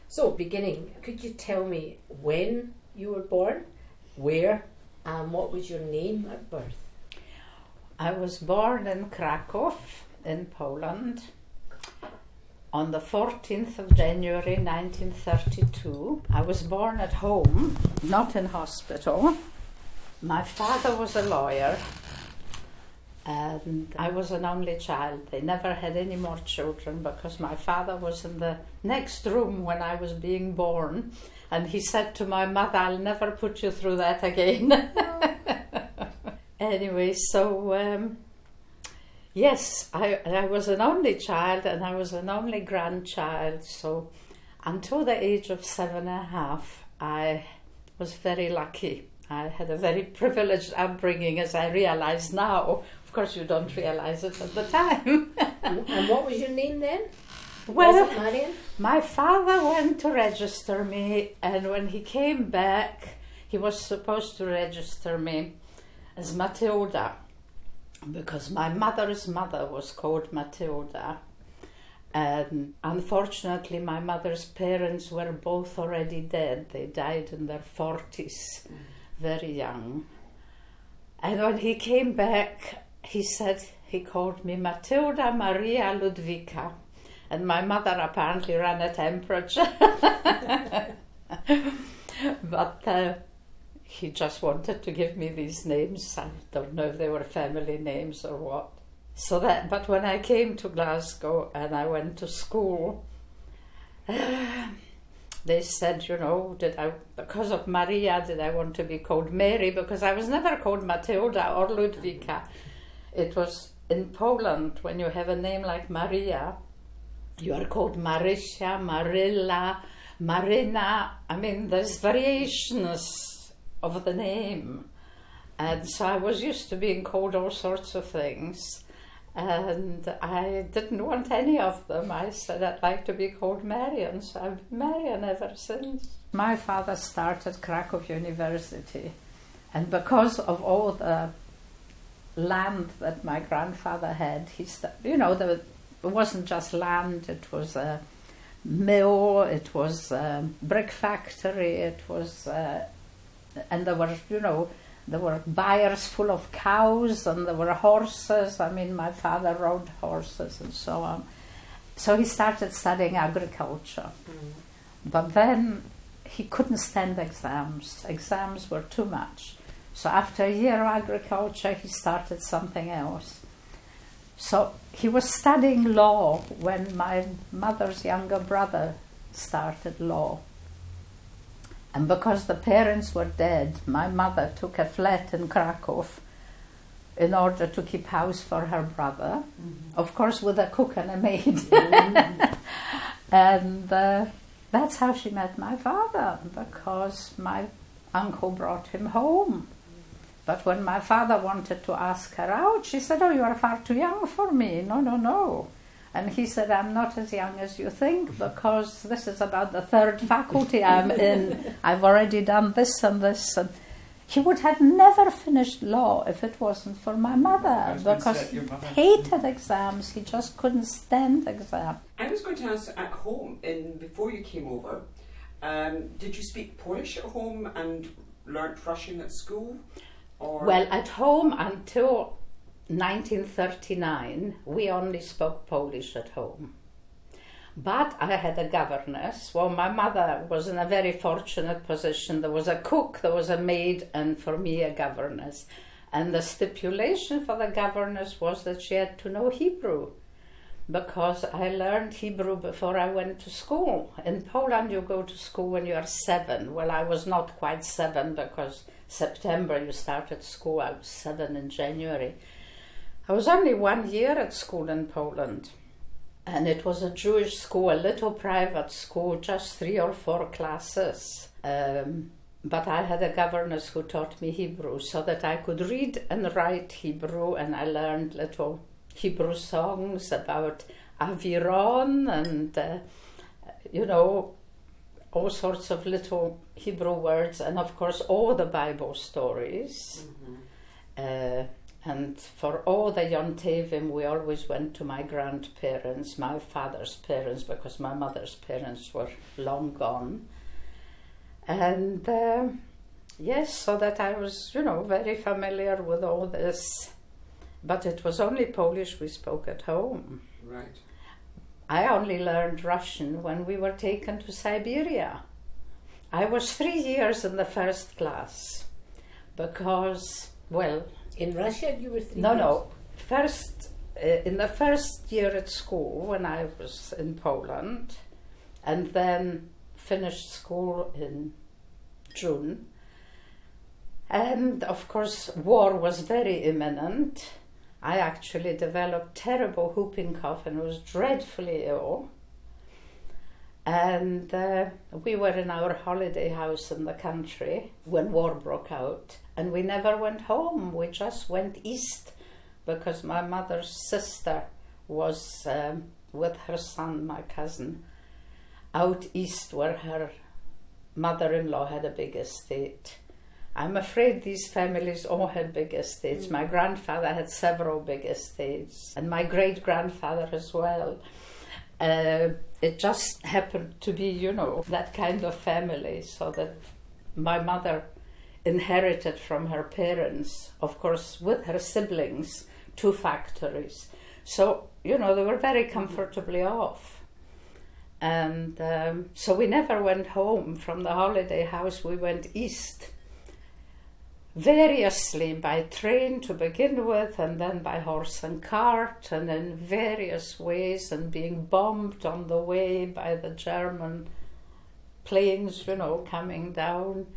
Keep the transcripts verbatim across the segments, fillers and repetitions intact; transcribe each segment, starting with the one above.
So, beginning, could you tell me when you were born, where, and what was your name at birth? I was born in Krakow, in Poland, on the fourteenth of January nineteen thirty-two. I was born at home, not in hospital. My father was a lawyer, and I was an only child. They never had any more children because my father was in the next room when I was being born, and he said to my mother, "I'll never put you through that again." Anyway, so um, yes, I, I was an only child, and I was an only grandchild. So until the age of seven and a half, I was very lucky. I had a very privileged upbringing, as I realize now. Of course, you don't realize it at the time. And what was your name then? Well, was it Marian? My father went to register me, and when he came back, he was supposed to register me as Matilda, because my mother's mother was called Matilda, and unfortunately my mother's parents were both already dead. They died in their forties, mm. very young. And when he came back, he said, he called me Matilda Maria Ludwika, and my mother apparently ran a temperature. But uh, he just wanted to give me these names. I don't know if they were family names or what. So that, but when I came to Glasgow and I went to school, uh, they said, you know, did I, because of Maria, did I want to be called Mary? Because I was never called Matilda or Ludwika. It was in Poland, when you have a name like Maria, you are called Marysia, Marilla, Marina. I mean, there's variations of the name, and so I was used to being called all sorts of things, and I didn't want any of them. I said I'd like to be called Marian, so I've been Marian ever since. My father started Krakow University, and because of all the land that my grandfather had, he st- you know, there, it wasn't just land, it was a mill, it was a brick factory, it was uh, and there were, you know, there were byres full of cows, and there were horses. I mean, my father rode horses and so on. So he started studying agriculture. Mm. But then he couldn't stand exams. Exams were too much. So after a year of agriculture, he started something else. So he was studying law when my mother's younger brother started law. And because the parents were dead, my mother took a flat in Krakow in order to keep house for her brother, mm-hmm. of course with a cook and a maid. Mm-hmm. And uh, that's how she met my father, because my uncle brought him home. But when my father wanted to ask her out, she said, "Oh, you are far too young for me. No, no, no." And he said, "I'm not as young as you think, because this is about the third faculty I'm in. I've already done this and this." And he would have never finished law if it wasn't for my mother, because he hated exams. He just couldn't stand exams. I was going to ask, at home, in before you came over, um, did you speak Polish at home and learnt Russian at school? Or? Well, at home until nineteen thirty-nine, we only spoke Polish at home. But I had a governess. Well, my mother was in a very fortunate position. There was a cook, there was a maid, and for me a governess. And the stipulation for the governess was that she had to know Hebrew, because I learned Hebrew before I went to school. In Poland, you go to school when you are seven. Well, I was not quite seven, because September you started school. I was seven in January. I was only one year at school in Poland, and it was a Jewish school, a little private school, just three or four classes. Um, but I had a governess who taught me Hebrew so that I could read and write Hebrew, and I learned little Hebrew songs about Aviron and, uh, you know, all sorts of little Hebrew words, and of course all the Bible stories. Mm-hmm. uh, And for all the Yontavim, we always went to my grandparents, my father's parents, because my mother's parents were long gone. And uh, yes, so that I was, you know, very familiar with all this. But it was only Polish we spoke at home. Right. I only learned Russian when we were taken to Siberia. I was three years in the first class because, well... In Russia you were three No, years? no. First, uh, in the first year at school when I was in Poland, and then finished school in June. And of course war was very imminent. I actually developed terrible whooping cough and was dreadfully ill. And uh, we were in our holiday house in the country when war broke out, and we never went home. We just went east because my mother's sister was um, with her son, my cousin, out east where her mother-in-law had a big estate. I'm afraid these families all had big estates. Mm. My grandfather had several big estates, and my great-grandfather as well. Uh, it just happened to be, you know, that kind of family, so that my mother inherited from her parents, of course, with her siblings, two factories. So, you know, they were very comfortably off. And um, so we never went home from the holiday house. We went east, variously by train to begin with, and then by horse and cart, and in various ways, and being bombed on the way by the German planes, you know, coming down.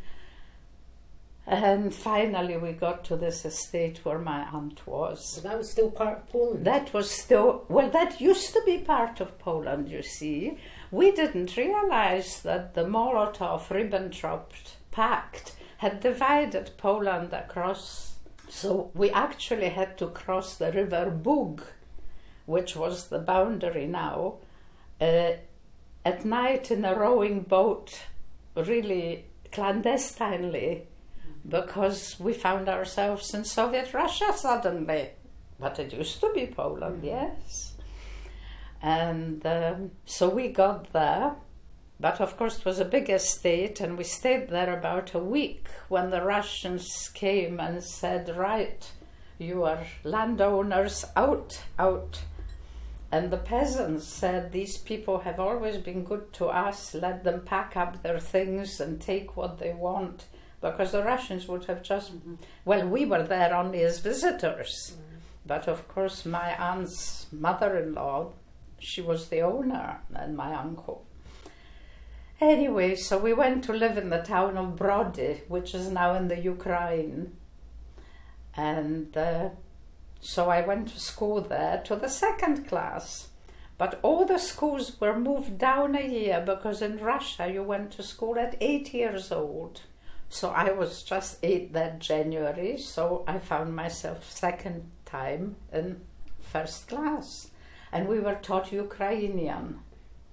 And finally we got to this estate where my aunt was. So that was still part of Poland? That was still, well, that used to be part of Poland, you see. We didn't realize that the Molotov-Ribbentrop Pact had divided Poland across. So we actually had to cross the river Bug, which was the boundary now, uh, at night in a rowing boat, really clandestinely, because we found ourselves in Soviet Russia suddenly. But it used to be Poland, yes. And um, so we got there. But of course it was a big estate, and we stayed there about a week when the Russians came and said, right, you are landowners, out, out. And the peasants said, these people have always been good to us, let them pack up their things and take what they want, because the Russians would have just, mm-hmm. well, we were there only as visitors. Mm-hmm. But of course my aunt's mother-in-law, she was the owner, and my uncle. Anyway, so we went to live in the town of Brody, which is now in the Ukraine. And uh, so I went to school there to the second class. But all the schools were moved down a year, because in Russia you went to school at eight years old. So I was just eight that January, so I found myself second time in first class. And we were taught Ukrainian.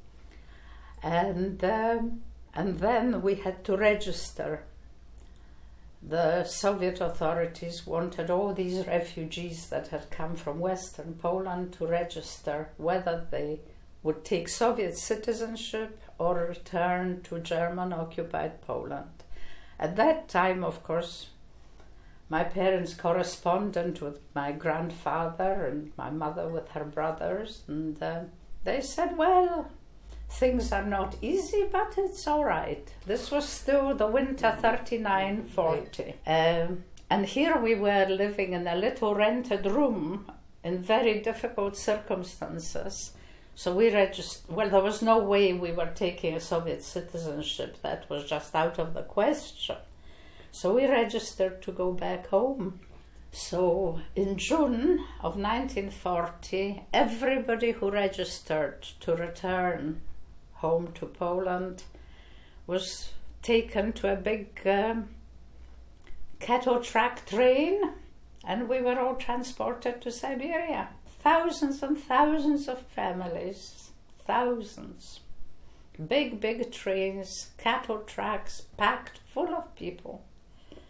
And um, and then we had to register. The Soviet authorities wanted all these refugees that had come from Western Poland to register whether they would take Soviet citizenship or return to German-occupied Poland. At that time, of course, my parents corresponded with my grandfather and my mother with her brothers, and uh, they said, well, things are not easy, but it's all right. This was still the winter thirty-nine forty. Um, and here we were living in a little rented room in very difficult circumstances. So we registered, well, there was no way we were taking a Soviet citizenship. That was just out of the question. So we registered to go back home. So in June of nineteen forty, everybody who registered to return home to Poland was taken to a big um, cattle truck train, and we were all transported to Siberia. Thousands and thousands of families, thousands. Big, big trains, cattle trucks packed full of people.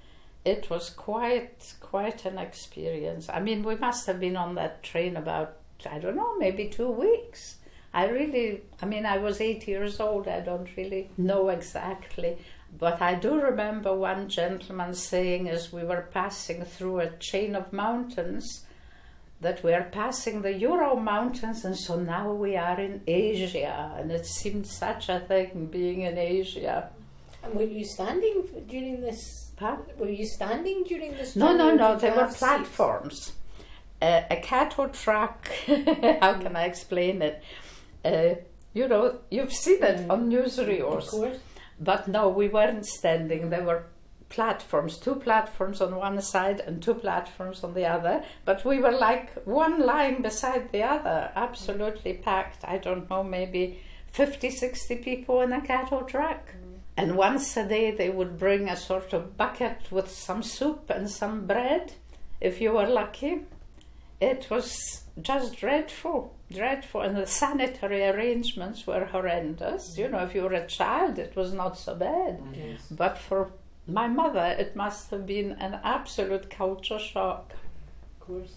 it was quite quite an experience. I mean, we must have been on that train about, I don't know, maybe two weeks. I really, I mean, I was eight years old. I don't really know exactly. But I do remember one gentleman saying, as we were passing through a chain of mountains, that we are passing the Ural Mountains, and so now we are in Asia. And it seemed such a thing, being in Asia. And were you standing during this? Huh? Were you standing during this? No, no, journey, or no, did they you were have seats? platforms. Uh, a cattle truck, how can I explain it? Uh, you know, you've seen it on newsreels. Of course. But no, we weren't standing. There were platforms, two platforms on one side and two platforms on the other. But we were like one lying beside the other, absolutely packed. I don't know, maybe fifty, sixty people in a cattle truck. Mm. And once a day they would bring a sort of bucket with some soup and some bread, if you were lucky. It was just dreadful, dreadful. And the sanitary arrangements were horrendous. Mm. You know, if you were a child, it was not so bad. Yes. But for my mother, it must have been an absolute culture shock. Of course.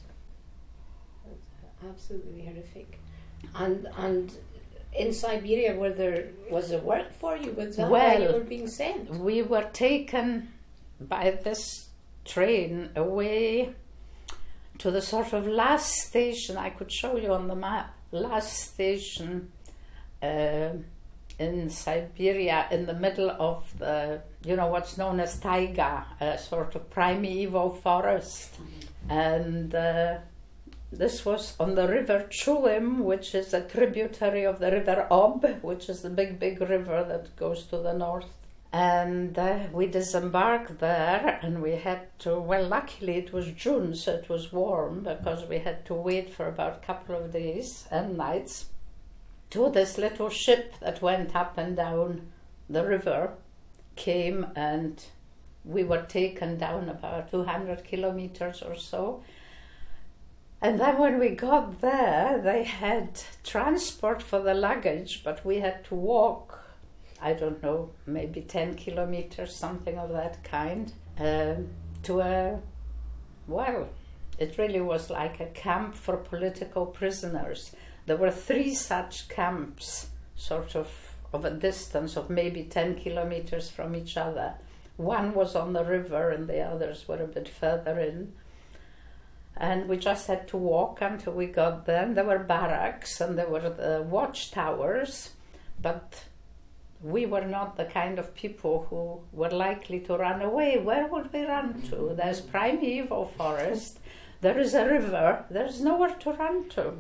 Absolutely horrific. And and in Siberia, were there, was there work for you? Was that why you Well, were being sent? We were taken by this train away to the sort of last station. I could show you on the map. Last station uh, in Siberia, in the middle of the, you know, what's known as taiga, a sort of primeval forest. And uh, this was on the river Chulim, which is a tributary of the river Ob, which is the big, big river that goes to the north. And uh, we disembarked there, and we had to, well, luckily it was June, so it was warm, because we had to wait for about a couple of days and nights till this little ship that went up and down the river came, and we were taken down about two hundred kilometers or so. And then when we got there, they had transport for the luggage, but we had to walk, I don't know, maybe ten kilometers, something of that kind, um, to a, well, it really was like a camp for political prisoners. There were three such camps, sort of of a distance of maybe ten kilometers from each other. One was on the river and the others were a bit further in. And we just had to walk until we got there. And there were barracks and there were the watchtowers, but we were not the kind of people who were likely to run away. Where would we run to? There's primeval forest, there is a river, there's nowhere to run to.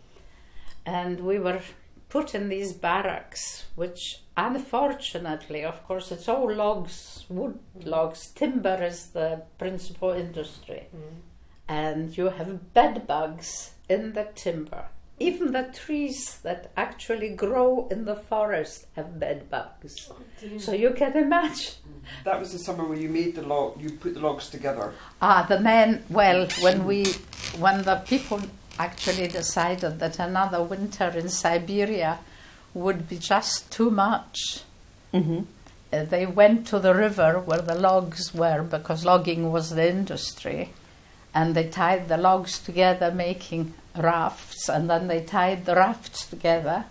And we were put in these barracks, which unfortunately, of course, it's all logs, wood logs, timber is the principal industry. Mm. And you have bed bugs in the timber. Even the trees that actually grow in the forest have bed bugs. Oh, so you can imagine. That was the summer when you made the log, you put the logs together. Ah, the men, well, when we, when the people actually decided that another winter in Siberia would be just too much, mm-hmm. uh, they went to the river where the logs were, because logging was the industry, and they tied the logs together making rafts, and then they tied the rafts together,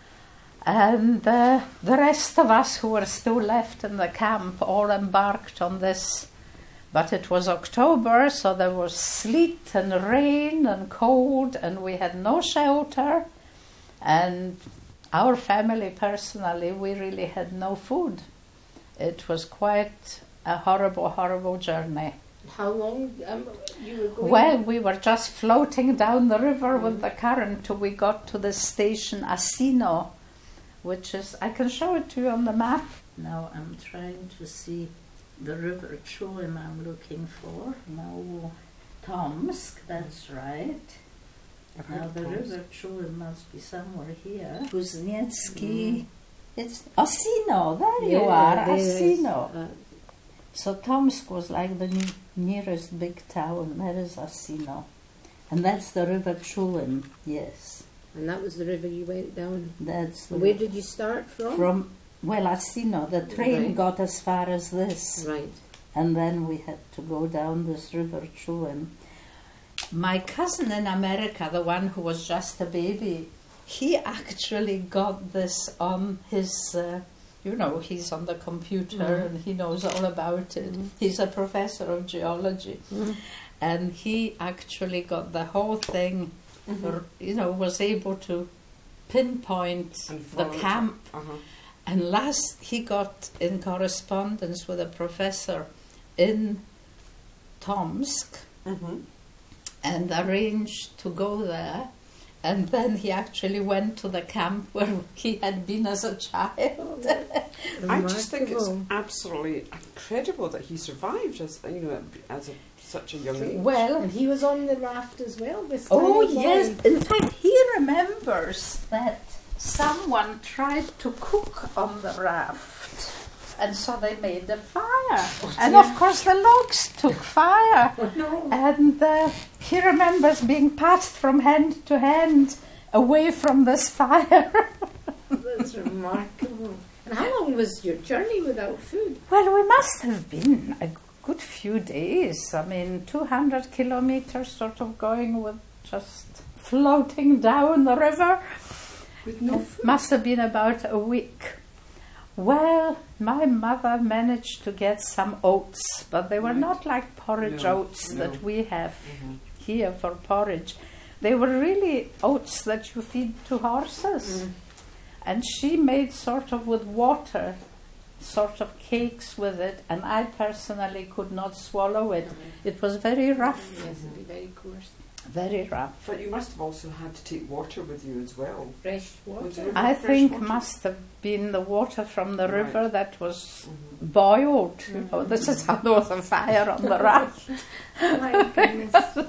and uh, the rest of us who were still left in the camp all embarked on this. But it was October, so there was sleet and rain and cold, and we had no shelter, and our family personally, we really had no food. It was quite a horrible, horrible journey. How long um, you were going? Well, we were just floating down the river mm. with the current till we got to the station Asino, which is, I can show it to you on the map. Now I'm trying to see the river Chulim I'm looking for. Now Tomsk, that's right. I've Now the Tomsk. river Chulim must be somewhere here. Kuznetsky. Mm. It's Asino, there yeah, you are, there Asino. Uh, So Tomsk was like the ne- nearest big town. There is Asino. And that's the river Chulim, yes. and that was the river you went down. That's the Where did you start from? From, well, Asino. The train Right. got as far as this. Right. and then we had to go down this river Chuim. My cousin in America, the one who was just a baby, he actually got this on his, uh, you know, he's on the computer mm. and he knows all about it. Mm. He's a professor of geology. Mm. And he actually got the whole thing, mm-hmm. or, you know, was able to pinpoint the camp. Uh-huh. And last he got in correspondence with a professor in Tomsk mm-hmm. and arranged to go there. And then he actually went to the camp where he had been as a child. I just think it's absolutely incredible that he survived as you know as a, such a young age. Well, and he was on the raft as well. This oh yes, in fact, he remembers that someone tried to cook on the raft, and so they made a fire. Oh, and of course the logs took fire. Oh, no. And uh, he remembers being passed from hand to hand away from this fire. That's remarkable. And how long was your journey without food? Well, we must have been a good few days. I mean, two hundred kilometers sort of going with just floating down the river. With no it food? Must have been about a week. Well, my mother managed to get some oats, but they were right. not like porridge no, oats no. that we have mm-hmm. here for porridge. They were really oats that you feed to horses. Mm. And she made sort of with water, sort of cakes with it, and I personally could not swallow it. Mm-hmm. It was very rough. Yes, it would be very coarse. Very rough. But you must have also had to take water with you as well. Fresh water? I fresh think water? must have been the water from the right. river that was mm-hmm. boiled. Mm-hmm. You know, this is how there was a fire on the raft. Oh my goodness.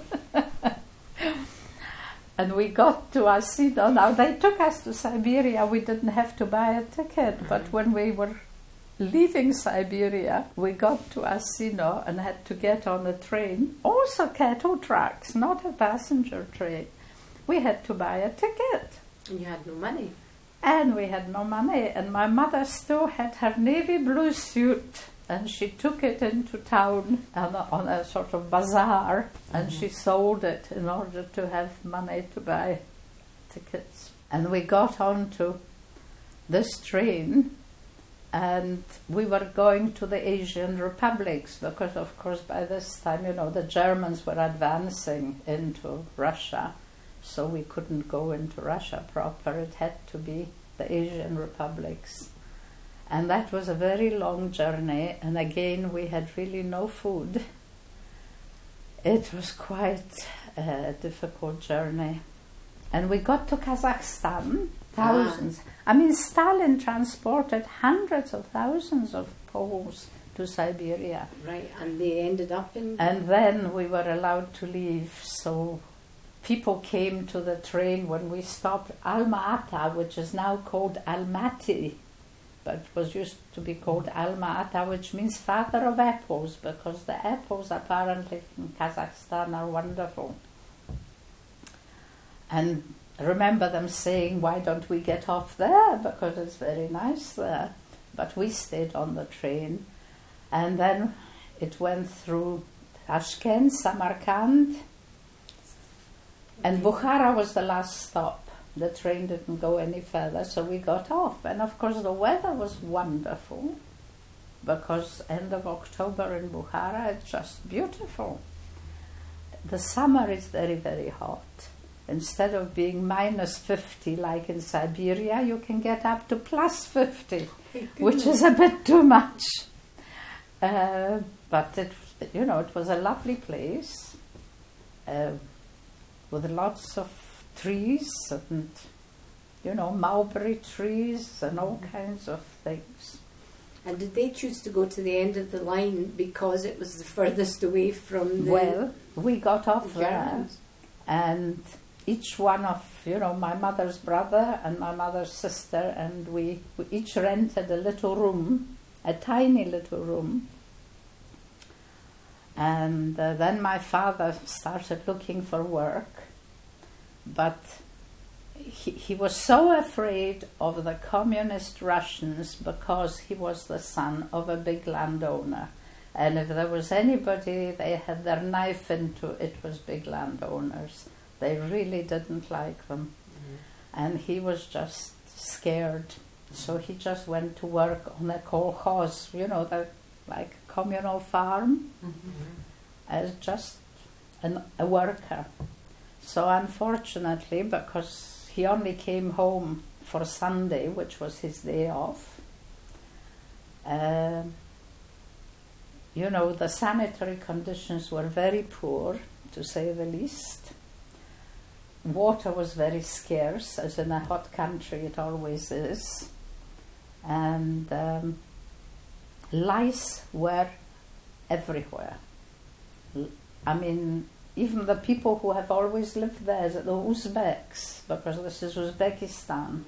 And we got to Asino. Now, they took us to Siberia. We didn't have to buy a ticket, mm-hmm. but when we were leaving Siberia, we got to Asino and had to get on a train. Also cattle trucks, not a passenger train. We had to buy a ticket. And you had no money. And we had no money. And my mother still had her navy blue suit. And she took it into town on a, on a sort of bazaar. And mm-hmm. she sold it in order to have money to buy tickets. And we got onto this train. And we were going to the Asian republics because, of course, by this time, you know, the Germans were advancing into Russia. So we couldn't go into Russia proper. It had to be the Asian republics. And that was a very long journey. And again, we had really no food. It was quite a difficult journey. And we got to Kazakhstan. Thousands. Ah. I mean, Stalin transported hundreds of thousands of Poles to Siberia. Right, and they ended up in... And then we were allowed to leave, so people came to the train when we stopped Alma-Ata, which is now called Almaty, but was used to be called Alma-Ata, which means father of apples, because the apples apparently from Kazakhstan are wonderful. And I remember them saying, why don't we get off there, because it's very nice there. But we stayed on the train, and then it went through Tashkent, Samarkand, and Bukhara was the last stop. The train didn't go any further, so we got off. And of course the weather was wonderful, because end of October in Bukhara, it's just beautiful. The summer is very, very hot. Instead of being minus fifty like in Siberia, you can get up to plus fifty, which is a bit too much. Uh, but it, you know, it was a lovely place uh, with lots of trees and, you know, mulberry trees and all kinds of things. And did they choose to go to the end of the line because it was the furthest away from the... Well, we got off the there, and each one of, you know, my mother's brother and my mother's sister, and we, we each rented a little room, a tiny little room. And uh, then my father started looking for work, but he, he was so afraid of the communist Russians because he was the son of a big landowner. And if there was anybody they had their knife into, it was big landowners. They really didn't like them. Mm-hmm. And he was just scared. So he just went to work on a kolkhoz, you know, the like communal farm, mm-hmm. as just an, a worker. So unfortunately, because he only came home for Sunday, which was his day off, uh, you know, the sanitary conditions were very poor, to say the least. Water was very scarce, as in a hot country it always is. And um, lice were everywhere. I mean, even the people who have always lived there, the Uzbeks, because this is Uzbekistan,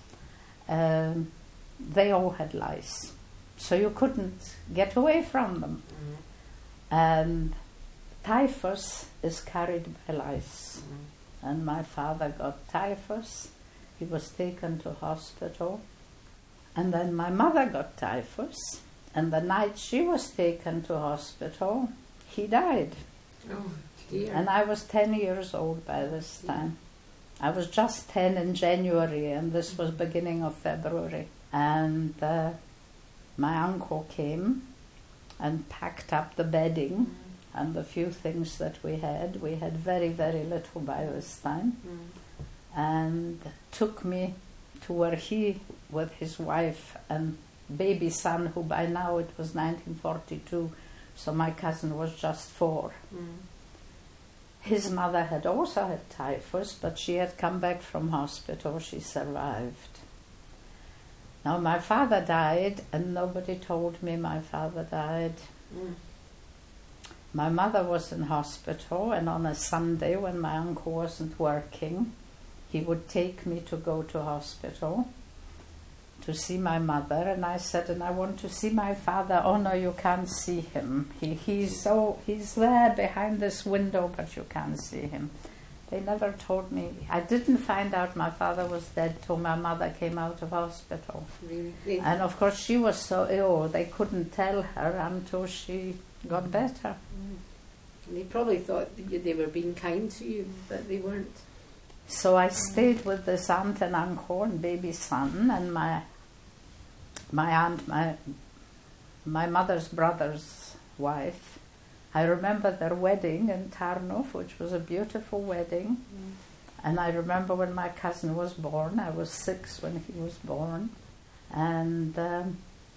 um, they all had lice. So you couldn't get away from them. Mm-hmm. And typhus is carried by lice. Mm-hmm. And my father got typhus. He was taken to hospital. And then my mother got typhus. And the night she was taken to hospital, he died. Oh, dear. And I was ten years old by this time. I was just ten in January, and this was beginning of February. And uh, my uncle came and packed up the bedding mm. and the few things that we had. We had very, very little by this time. Mm. And took me to where he, with his wife and baby son, who by now it was nineteen forty-two, so my cousin was just four. Mm. His mother had also had typhus, but she had come back from hospital. She survived. Now my father died, and nobody told me my father died. Mm. My mother was in hospital, and on a Sunday when my uncle wasn't working, he would take me to go to hospital to see my mother, and I said, and I want to see my father. Oh no, you can't see him. He he's so he's there behind this window, but you can't see him. They never told me. I didn't find out my father was dead till my mother came out of hospital. Really? And of course she was so ill, they couldn't tell her until she got better. Mm. And they probably thought that they were being kind to you, but they weren't. So I stayed with this aunt and uncle and baby son, and my my aunt, my my mother's brother's wife. I remember their wedding in Tarnów, which was a beautiful wedding. Mm. And I remember when my cousin was born. I was six when he was born. And um,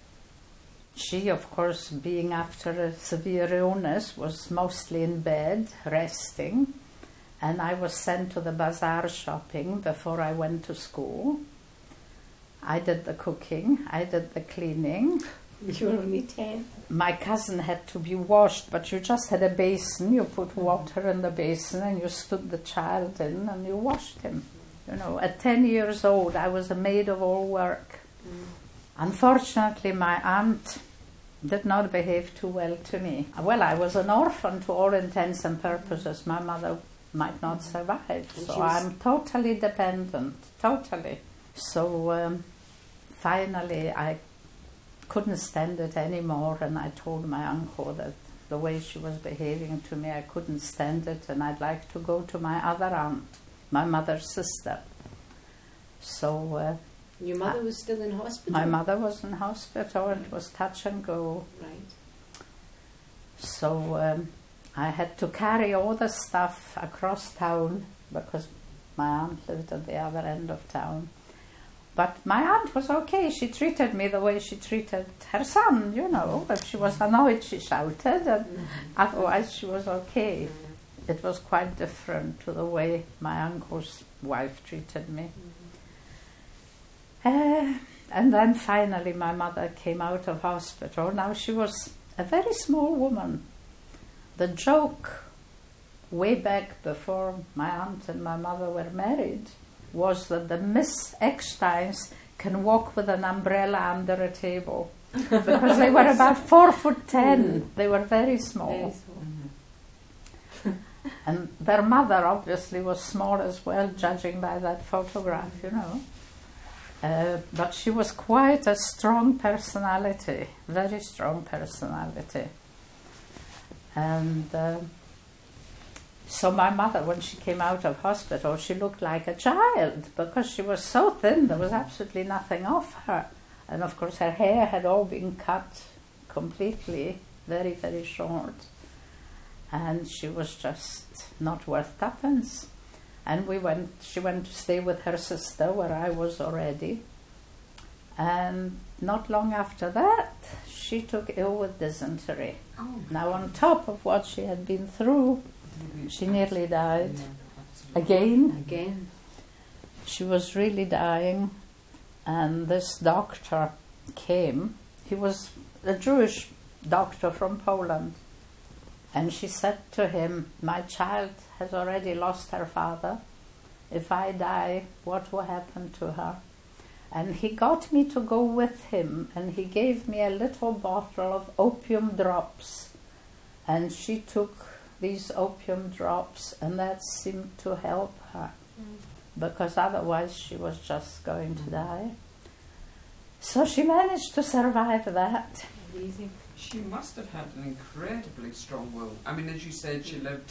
she, of course, being after a severe illness, was mostly in bed, resting. And I was sent to the bazaar shopping before I went to school. I did the cooking, I did the cleaning. You were only ten. My cousin had to be washed, but you just had a basin, you put water in the basin and you stood the child in and you washed him. You know, at ten years old I was a maid of all work. Mm. Unfortunately, my aunt did not behave too well to me. Well, I was an orphan to all intents and purposes. My mother might not survive, and so I'm totally dependent, totally. So um, finally I couldn't stand it anymore, and I told my uncle that the way she was behaving to me, I couldn't stand it, and I'd like to go to my other aunt, my mother's sister. So uh, your mother was still in hospital? My mother was in hospital, and it was touch and go. Right. So um, I had to carry all the stuff across town because my aunt lived at the other end of town. But my aunt was okay. She treated me the way she treated her son, you know. If she was annoyed, she shouted, and mm-hmm. otherwise she was okay. Mm-hmm. It was quite different to the way my uncle's wife treated me. Mm-hmm. Uh, and then finally my mother came out of hospital. Now she was a very small woman. The joke way back before my aunt and my mother were married was that the Miss Ecksteins can walk with an umbrella under a table because they were about four foot ten. Mm. They were very small. Very small. Mm-hmm. And their mother obviously was small as well, judging by that photograph, you know. Uh, but she was quite a strong personality, very strong personality. And uh, so my mother, when she came out of hospital, she looked like a child because she was so thin, there was absolutely nothing off her. And of course her hair had all been cut completely, very, very short. And she was just not worth tuppence. And we went, she went to stay with her sister where I was already. And not long after that, she took ill with dysentery. Oh. Now on top of what she had been through, she nearly died. Again, Again. she was really dying. And this doctor came. He was a Jewish doctor from Poland. And she said to him, my child has already lost her father. If I die, what will happen to her? And he got me to go with him, and he gave me a little bottle of opium drops. And she took these opium drops, and that seemed to help her, mm. because otherwise she was just going to die. So she managed to survive that. Amazing. She must have had an incredibly strong will. I mean, as you said, she lived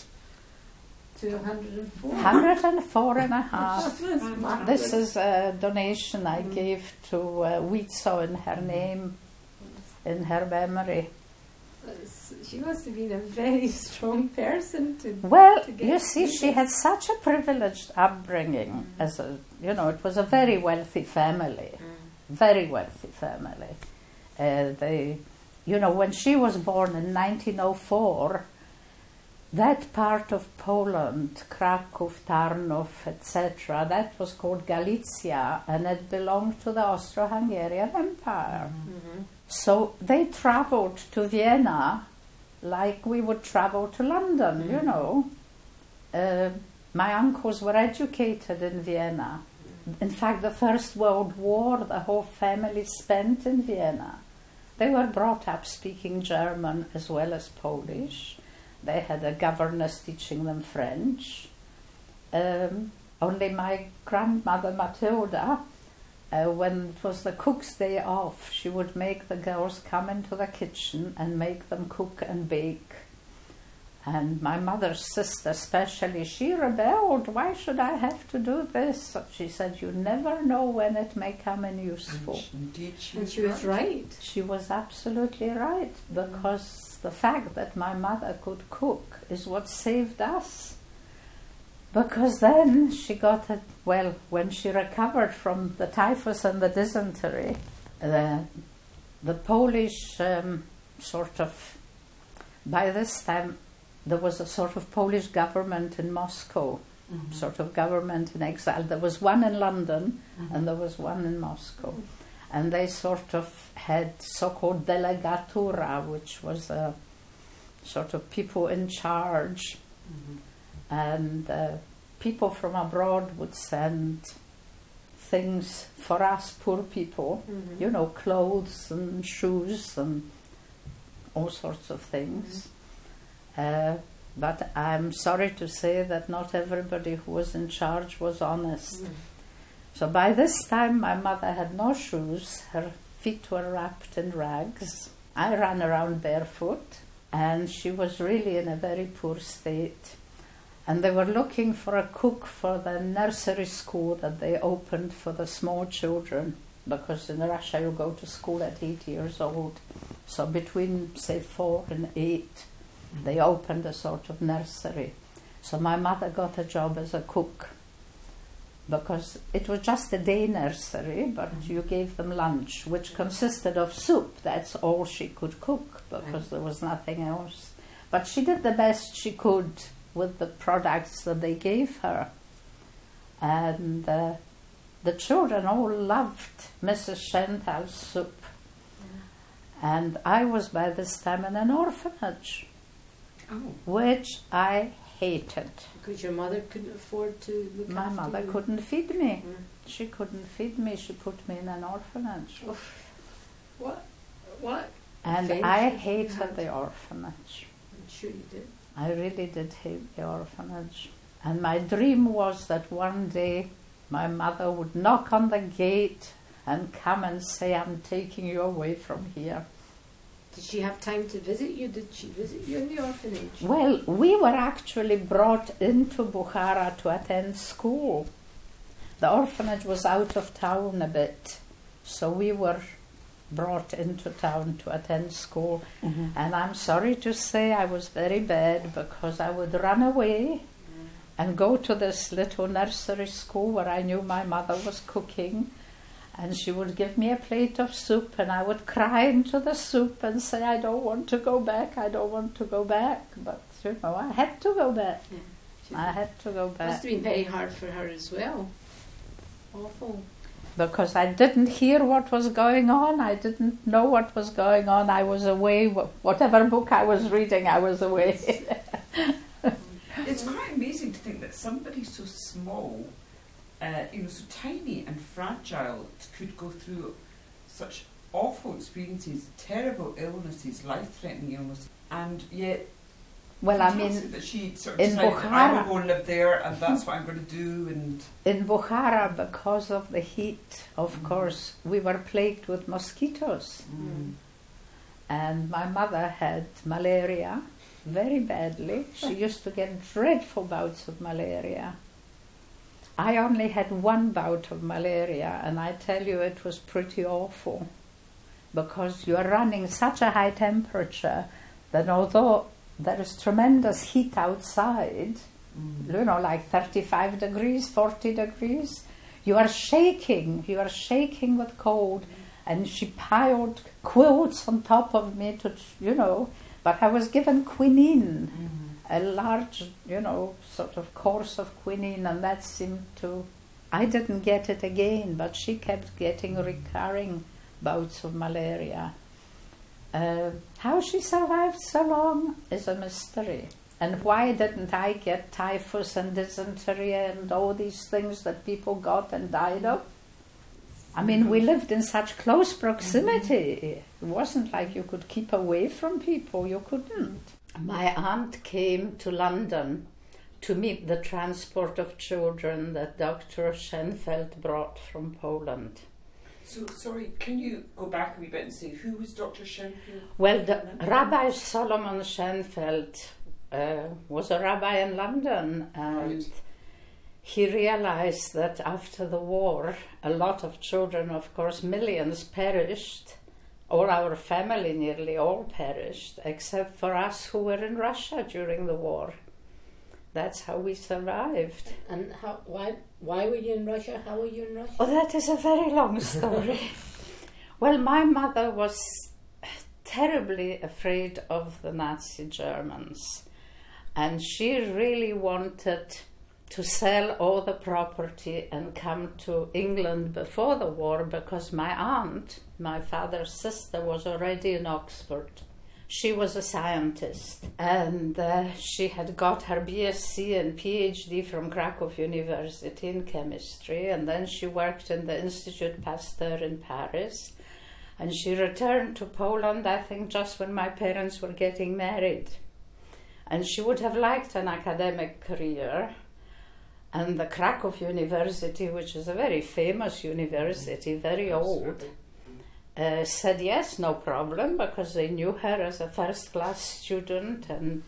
to one hundred four. one hundred four and a half. That's This is a donation I mm. gave to uh, Witso in her name, in her memory. She must have been a very strong person to. Well, to get you see, she had such a privileged upbringing. Mm. As a, you know, it was a very wealthy family, mm. very wealthy family. Uh, they. You know, when she was born in nineteen oh four, that part of Poland, Kraków, Tarnów, et cetera, that was called Galicia, and it belonged to the Austro-Hungarian Empire. Mm-hmm. So they traveled to Vienna like we would travel to London, mm-hmm. you know. Uh, my uncles were educated in Vienna. In fact, the First World War, the whole family spent in Vienna. They were brought up speaking German as well as Polish. They had a governess teaching them French. Um, only my grandmother Matilda, uh, when it was the cook's day off, she would make the girls come into the kitchen and make them cook and bake. And my mother's sister especially, she rebelled. Why should I have to do this? She said, you never know when it may come in useful. And indeed, she and was, she was right. right. She was absolutely right, because the fact that my mother could cook is what saved us. Because then she got it, well, when she recovered from the typhus and the dysentery, the, the Polish um, sort of, by this time, there was a sort of Polish government in Moscow, mm-hmm. sort of government in exile. There was one in London, mm-hmm. and there was one in Moscow. Mm-hmm. And they sort of had so-called delegatura, which was a sort of people in charge. Mm-hmm. And uh, people from abroad would send things for us poor people, mm-hmm. you know, clothes and shoes and all sorts of things. Mm-hmm. Uh, but I'm sorry to say that not everybody who was in charge was honest. Mm. So by this time my mother had no shoes, her feet were wrapped in rags. I ran around barefoot, and she was really in a very poor state. And they were looking for a cook for the nursery school that they opened for the small children, because in Russia you go to school at eight years old. So between, say, four and eight, they opened a sort of nursery. So my mother got a job as a cook, because it was just a day nursery, but mm-hmm. you gave them lunch, which consisted of soup. That's all she could cook, because right. there was nothing else. But she did the best she could with the products that they gave her. And uh, the children all loved Missus Chantal's soup. Mm-hmm. And I was by this time in an orphanage. Oh. Which I hated. Because your mother couldn't afford to look My after mother you. couldn't feed me. Mm. She couldn't feed me. She put me in an orphanage. Oh. What? What? And Faith I you hated had. the orphanage. I'm sure you did. I really did hate the orphanage. And my dream was that one day my mother would knock on the gate and come and say, I'm taking you away from here. Did she have time to visit you? Did she visit you in the orphanage? Well, we were actually brought into Bukhara to attend school. The orphanage was out of town a bit, so we were brought into town to attend school. Mm-hmm. And I'm sorry to say I was very bad, because I would run away and go to this little nursery school where I knew my mother was cooking, and she would give me a plate of soup, and I would cry into the soup and say, I don't want to go back, I don't want to go back. But, you know, I had to go back. Yeah. I had to go back. Must have been very hard for her as well. Awful. Because I didn't hear what was going on, I didn't know what was going on, I was away, wh- whatever book I was reading, I was away. It's quite amazing to think that somebody so small, uh, you know, so tiny and fragile, could go through such awful experiences, terrible illnesses, life-threatening illnesses, and yet. Well, I fantastic mean, that she sort of in decided, Bukhara- I will go and live there, and that's what I'm going to do. And in Bukhara, because of the heat, of Mm. course, we were plagued with mosquitoes. Mm. And my mother had malaria very badly. She used to get dreadful bouts of malaria. I only had one bout of malaria, and I tell you it was pretty awful, because you are running such a high temperature that although there is tremendous heat outside, Mm. you know, like thirty-five degrees, forty degrees, you are shaking, you are shaking with cold. And she piled quilts on top of me to, you know, but I was given quinine, Mm. a large, you know, sort of course of quinine, and that seemed to, I didn't get it again, but she kept getting recurring bouts of malaria. Uh, how she survived so long is a mystery. And why didn't I get typhus and dysentery and all these things that people got and died of? I mean, we lived in such close proximity. It wasn't like you could keep away from people. You couldn't. My aunt came to London to meet the transport of children that Doctor Schenfeld brought from Poland. So, sorry, can you go back a wee bit and say who was Doctor Schenfeld? Well, the Rabbi Solomon Schenfeld uh, was a rabbi in London, and Right. he realized that after the war, a lot of children, of course, millions perished. All our family nearly all perished, except for us who were in Russia during the war. That's how we survived. And how? Why? Why were you in Russia? How were you in Russia? Oh, that is a very long story. Well, my mother was terribly afraid of the Nazi Germans, and she really wanted to sell all the property and come to England before the war, because my aunt, my father's sister, was already in Oxford. She was a scientist, and uh, she had got her B S c and P H D from Krakow University in chemistry, and then she worked in the Institut Pasteur in Paris, and she returned to Poland, I think, just when my parents were getting married. And she would have liked an academic career, and the Krakow University, which is a very famous university, very old, Uh, said yes, no problem, because they knew her as a first-class student and,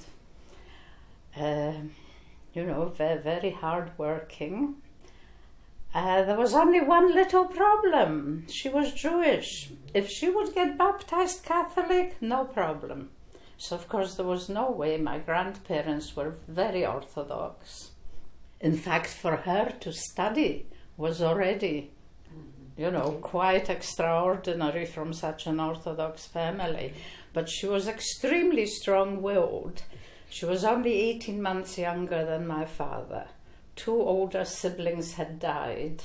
uh, you know, very, very hard-working. Uh, there was only one little problem. She was Jewish. If she would get baptized Catholic, no problem. So, of course, there was no way. My grandparents were very Orthodox. In fact, for her to study was already, you know, quite extraordinary from such an Orthodox family. But she was extremely strong-willed. She was only eighteen months younger than my father. Two older siblings had died.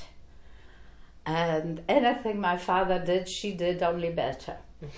And anything my father did, she did only better.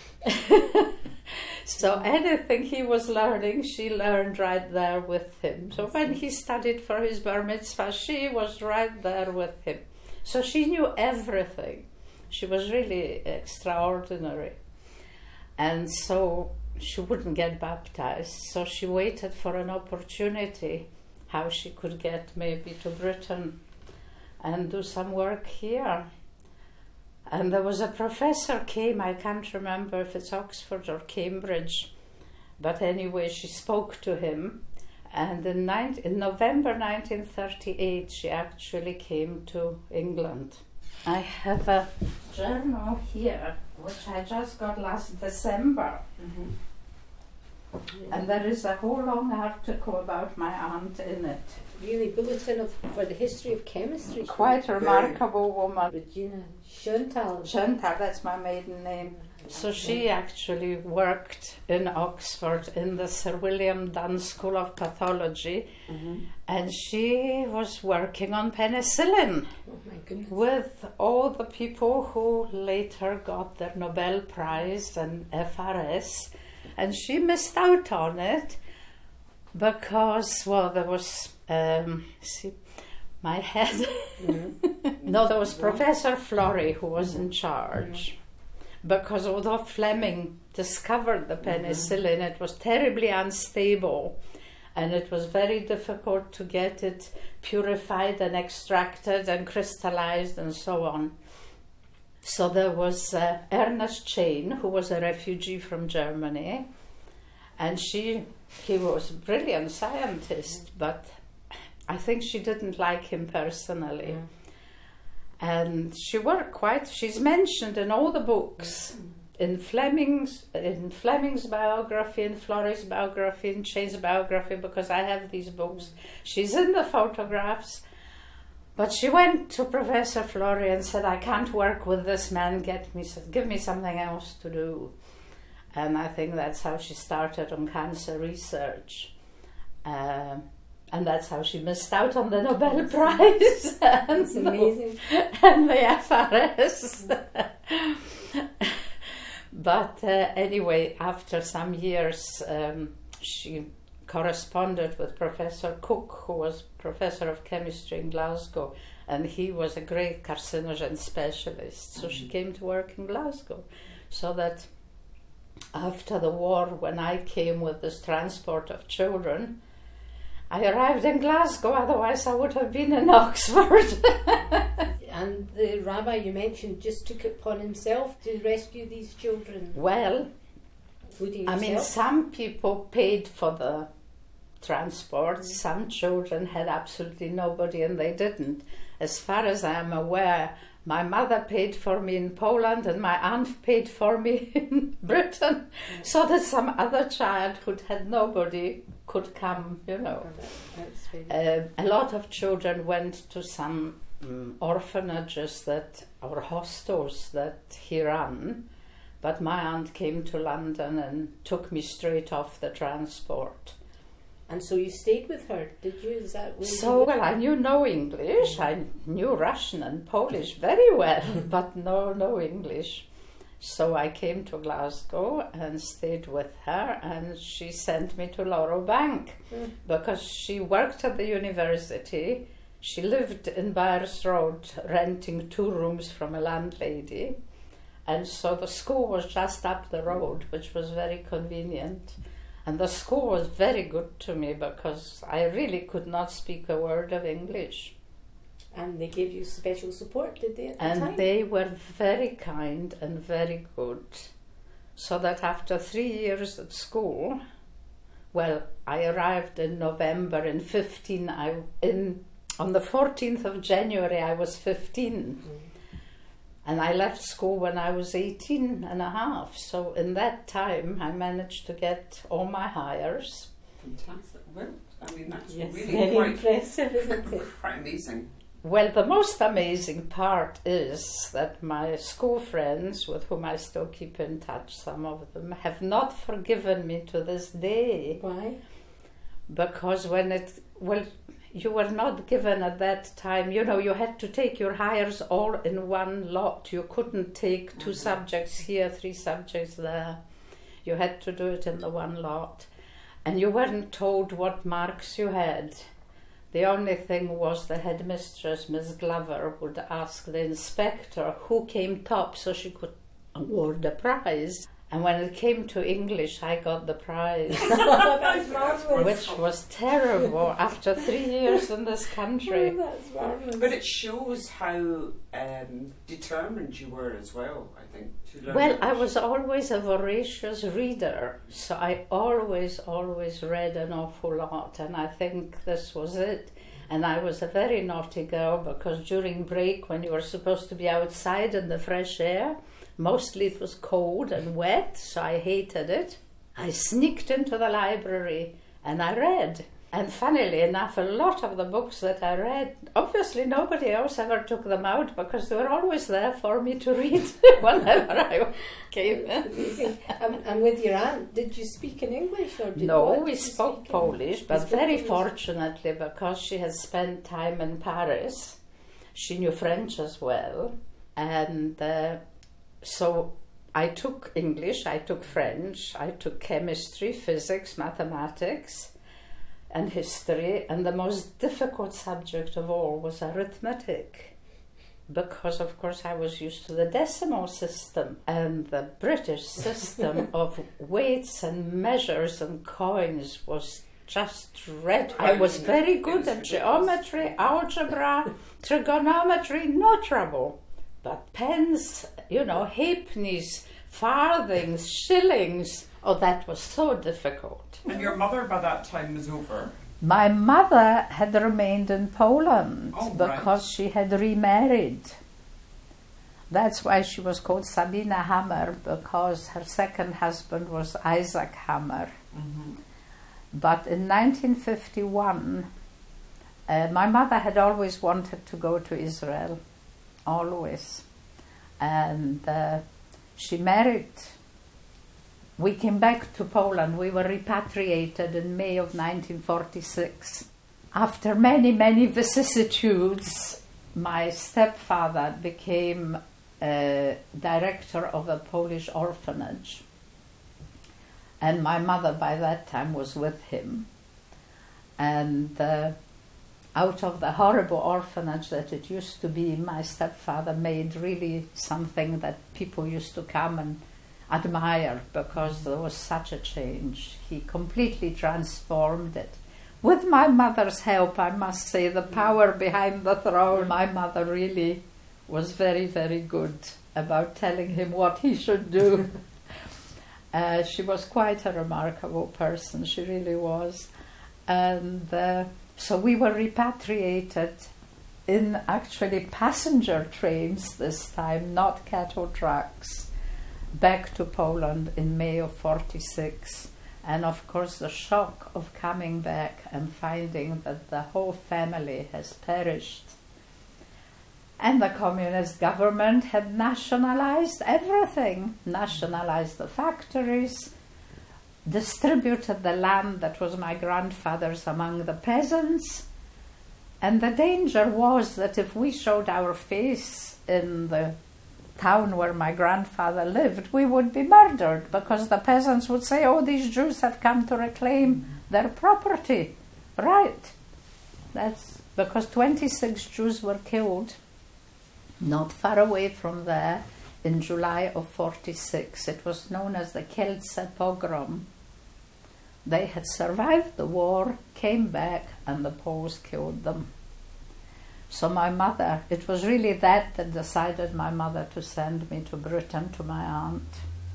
So anything he was learning, she learned right there with him. So when he studied for his bar mitzvah, she was right there with him. So she knew everything. She was really extraordinary. And so she wouldn't get baptized. So she waited for an opportunity, how she could get maybe to Britain and do some work here. And there was a professor came, I can't remember if it's Oxford or Cambridge, but anyway, she spoke to him. And in, nine, in November nineteen thirty-eight, she actually came to England. I have a journal here, which I just got last December. Mm-hmm. And there is a whole long article about my aunt in it. Really, bulletin of, for the history of chemistry. Quite a remarkable woman. Regina Schoenthal. Schoenthal, that's my maiden name. So she actually worked in Oxford in the Sir William Dunn School of Pathology, mm-hmm. and she was working on penicillin. Oh my goodness. With all the people who later got their Nobel Prize and F R S, and she missed out on it because, well, there was, um, see, my head. Mm-hmm. No, there was Professor Florey who was mm-hmm. in charge. Mm-hmm. Because although Fleming discovered the penicillin, mm-hmm. it was terribly unstable, and it was very difficult to get it purified and extracted and crystallized and so on. So there was uh, Ernest Chain, who was a refugee from Germany, and she he was a brilliant scientist, but I think she didn't like him personally. Mm. And she worked quite, she's mentioned in all the books, in Fleming's, in Fleming's biography, in Florey's biography, in Chain's biography, because I have these books. She's in the photographs, but she went to Professor Florey and said, I can't work with this man, get me, give me something else to do. And I think that's how she started on cancer research. Uh, And that's how she missed out on the Nobel Prize. That's amazing. And the F R S. But uh, anyway, after some years, um, she corresponded with Professor Cook, who was professor of chemistry in Glasgow, and he was a great carcinogen specialist. So mm-hmm. she came to work in Glasgow. So that after the war, when I came with this transport of children, I arrived in Glasgow, otherwise I would have been in Oxford. And the rabbi you mentioned just took it upon himself to rescue these children? Well, including I yourself? mean, some people paid for the transport, mm-hmm. some children had absolutely nobody and they didn't. As far as I am aware, my mother paid for me in Poland and my aunt paid for me in Britain, mm-hmm. so that some other child who had nobody could come, you know. That's really uh, a lot of children went to some um, orphanages that or hostels that he ran, but my aunt came to London and took me straight off the transport. And so you stayed with her, did you? Is that what so you well, I knew no English. I knew Russian and Polish very well, but no no English. So I came to Glasgow and stayed with her, and she sent me to Laurel Bank mm. because she worked at the university. She lived in Byres Road, renting two rooms from a landlady, and so the school was just up the road, which was very convenient. And the school was very good to me because I really could not speak a word of English. And they gave you special support, did they, at the and time? They were very kind and very good. So that after three years at school, well, I arrived in November in fifteen. I in on the fourteenth of January I was fifteen, mm. and I left school when I was eighteen and a half. So in that time, I managed to get all my hires. Fantastic. Well, I mean that's yes, really very quite impressive, isn't it? Quite amazing. Well, the most amazing part is that my school friends, with whom I still keep in touch, some of them, have not forgiven me to this day. Why? Because when it, well, you were not given at that time, you know, you had to take your hires all in one lot. You couldn't take two mm-hmm. subjects here, three subjects there. You had to do it in the one lot. And you weren't told what marks you had. The only thing was the headmistress, Miss Glover, would ask the inspector who came top so she could award a prize. And when it came to English, I got the prize, That's marvellous. which was terrible after three years in this country. Oh, that's marvellous. But it shows how um, determined you were as well, I think, to learn Well, I English. was always a voracious reader, so I always, always read an awful lot, and I think this was it. And I was a very naughty girl, because during break, when you were supposed to be outside in the fresh air, mostly it was cold and wet, so I hated it. I sneaked into the library and I read. And funnily enough, a lot of the books that I read, obviously nobody else ever took them out, because they were always there for me to read whenever I came in. Amazing. Um, and with your aunt, did you speak in English or did No, what we did you spoke speak in? Polish, You but spoke very Polish? fortunately, because she had spent time in Paris, she knew French as well. And uh, so I took English, I took French, I took chemistry, physics, mathematics, and history, and the most difficult subject of all was arithmetic, because of course I was used to the decimal system, and the British system of weights and measures and coins was just dreadful. I was very good at geometry, algebra, trigonometry, no trouble. But pence, you know, halfpennies, farthings, shillings, oh, that was so difficult. And your mother by that time was over. My mother had remained in Poland Oh, right. because she had remarried. That's why she was called Sabina Hammer, because her second husband was Isaac Hammer. Mm-hmm. But in nineteen fifty-one, uh, my mother had always wanted to go to Israel, always. And uh, she married. We came back to Poland. We were repatriated in May of nineteen forty-six. After many, many vicissitudes, my stepfather became uh, director of a Polish orphanage. And my mother by that time was with him. And uh, out of the horrible orphanage that it used to be, my stepfather made really something that people used to come and admire, because there was such a change. He completely transformed it. With my mother's help, I must say, the power behind the throne, my mother really was very, very good about telling him what he should do. Uh, she was quite a remarkable person, she really was. And uh, so we were repatriated in actually passenger trains this time, not cattle trucks, back to Poland in May of forty-six. And of course the shock of coming back and finding that the whole family has perished. And the communist government had nationalized everything, nationalized the factories, distributed the land that was my grandfather's among the peasants. And the danger was that if we showed our face in the town where my grandfather lived, we would be murdered, because the peasants would say, oh, these Jews have come to reclaim their property. Right. That's because twenty-six Jews were killed not far away from there in July of forty-six. It was known as the Kielce pogrom. They had survived the war, came back, and the Poles killed them. So my mother, it was really that that decided my mother to send me to Britain to my aunt.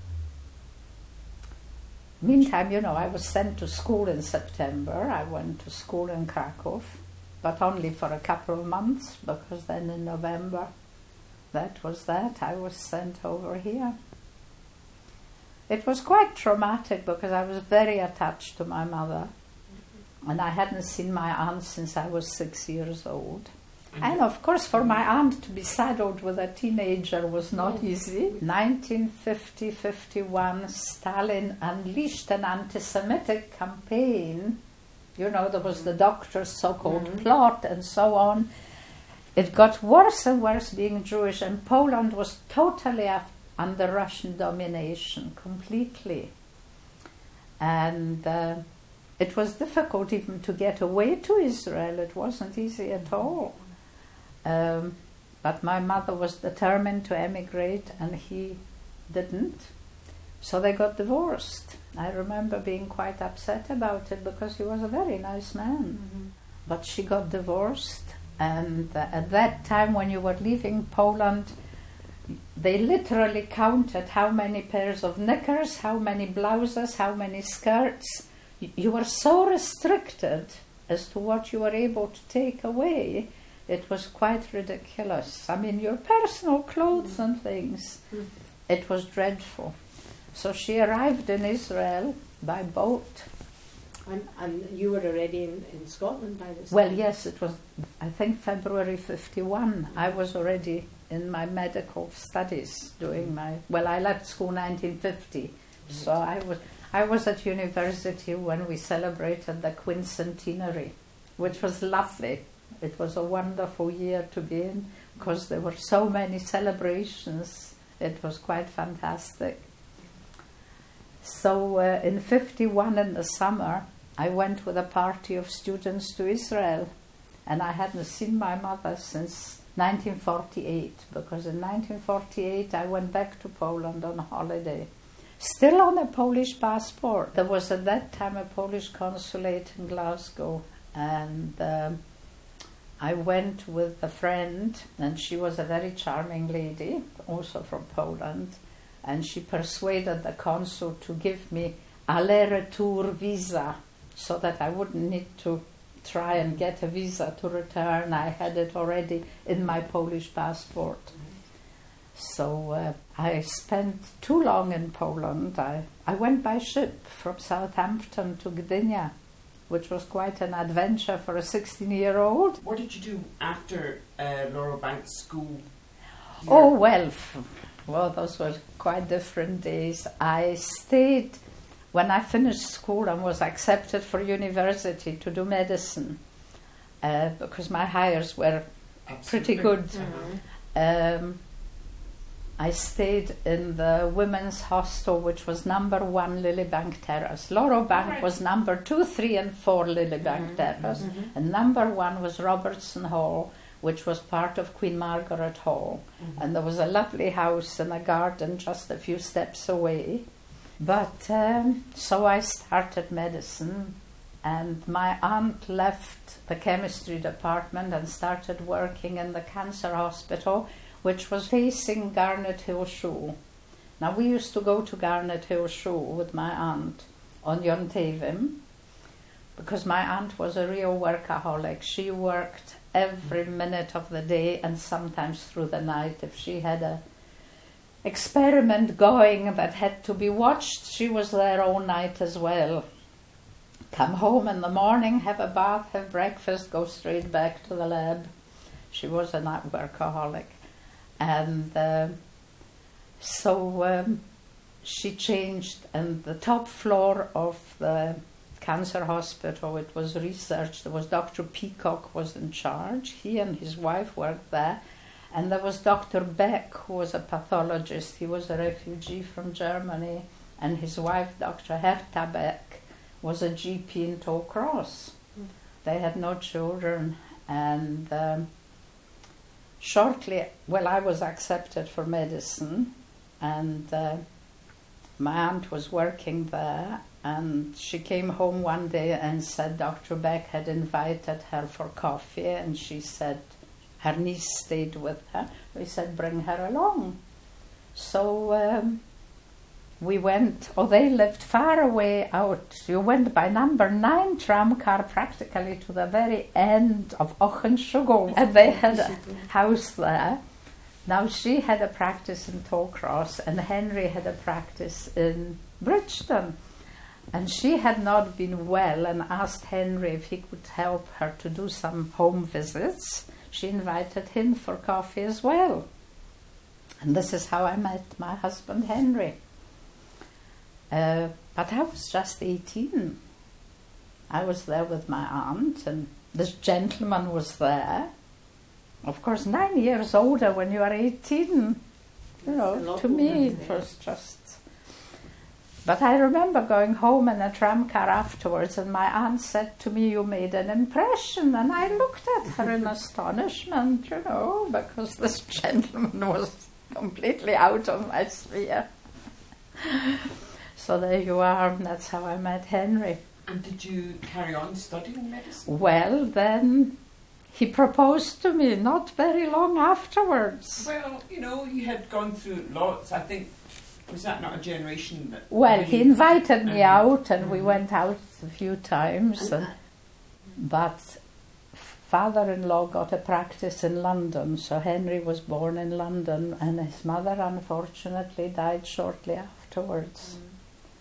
Meantime, you know, I was sent to school in September. I went to school in Krakow, but only for a couple of months, because then in November, that was that, I was sent over here. It was quite traumatic, because I was very attached to my mother, and I hadn't seen my aunt since I was six years old. And of course, for my aunt to be saddled with a teenager was not easy. nineteen fifty to fifty-one, Stalin unleashed an anti-Semitic campaign. You know, there was the doctor's so-called mm-hmm. plot and so on. It got worse and worse being Jewish, and Poland was totally af- under Russian domination, completely. And uh, it was difficult even to get away to Israel. It wasn't easy at all. Um, but my mother was determined to emigrate, and he didn't. So they got divorced. I remember being quite upset about it because he was a very nice man. Mm-hmm. But she got divorced, and uh, at that time when you were leaving Poland, they literally counted how many pairs of knickers, how many blouses, how many skirts. Y- You were so restricted as to what you were able to take away. It was quite ridiculous. I mean, your personal clothes Mm. and things. Mm. It was dreadful. So she arrived in Israel by boat. And, and you were already in, in Scotland by this Well, time? yes, it was, I think, February fifty-one. I was already in my medical studies doing my, well, I left school nineteen fifty. So I was, I was at university when we celebrated the quincentenary, which was lovely. It was a wonderful year to be in because there were so many celebrations. It was quite fantastic. So uh, in fifty-one in the summer, I went with a party of students to Israel, and I hadn't seen my mother since nineteen forty-eight, because in nineteen forty-eight I went back to Poland on holiday, still on a Polish passport. There was at that time a Polish consulate in Glasgow, and um, I went with a friend, and she was a very charming lady, also from Poland, and she persuaded the consul to give me aller-retour visa, so that I wouldn't need to try and get a visa to return. I had it already in my Polish passport. So uh, I spent too long in Poland. I, I went by ship from Southampton to Gdynia, which was quite an adventure for a sixteen-year-old. What did you do after uh, Laurel Banks School? Oh, well, f- well, those were quite different days. I stayed, when I finished school and was accepted for university to do medicine, uh, because my hires were pretty good. Mm-hmm. Um, I stayed in the women's hostel, which was number one Lilybank Terrace. Laurel Bank Right. was number two, three, and four Lilybank Mhm. Terrace, Mhm. and number one was Robertson Hall, which was part of Queen Margaret Hall. Mhm. And there was a lovely house and a garden just a few steps away. But um, so I started medicine, and my aunt left the chemistry department and started working in the cancer hospital, which was facing Garnet Hill Shoe. Now, we used to go to Garnet Hill Shoe with my aunt on Yon Tevim, because my aunt was a real workaholic. She worked every minute of the day and sometimes through the night. If she had a experiment going that had to be watched, she was there all night as well. Come home in the morning, have a bath, have breakfast, go straight back to the lab. She was a night workaholic. And uh, so um, she changed, and the top floor of the cancer hospital, it was research. There was Doctor Peacock was in charge. He and his wife worked there. And there was Doctor Beck, who was a pathologist. He was a refugee from Germany. And his wife, Doctor Herta Beck, was a G P in Tollcross. Mm. They had no children. And um, shortly, well, I was accepted for medicine. And uh, my aunt was working there. And she came home one day and said Doctor Beck had invited her for coffee. And she said, her niece stayed with her. We said, bring her along. So um, we went, oh, they lived far away out. You went by number nine tram car practically to the very end of Ochenshugo. And they had a house there. Now, she had a practice in Tollcross, and Henry had a practice in Bridgeton. And she had not been well and asked Henry if he could help her to do some home visits. She invited him for coffee as well. And this is how I met my husband, Henry. Uh, but I was just eighteen. I was there with my aunt, and this gentleman was there. Of course, nine years older when you are eighteen. You know, to me it was just... But I remember going home in a tram car afterwards, and my aunt said to me, you made an impression. And I looked at her in astonishment, you know, because this gentleman was completely out of my sphere. So there you are, and that's how I met Henry. And did you carry on studying medicine? Well, then he proposed to me not very long afterwards. Well, you know, you had gone through lots. I think, was that not a generation that... Well, he invited me Mhm. out, and we Mhm. went out a few times. And, but father-in-law got a practice in London, so Henry was born in London, and his mother unfortunately died shortly afterwards. Mm.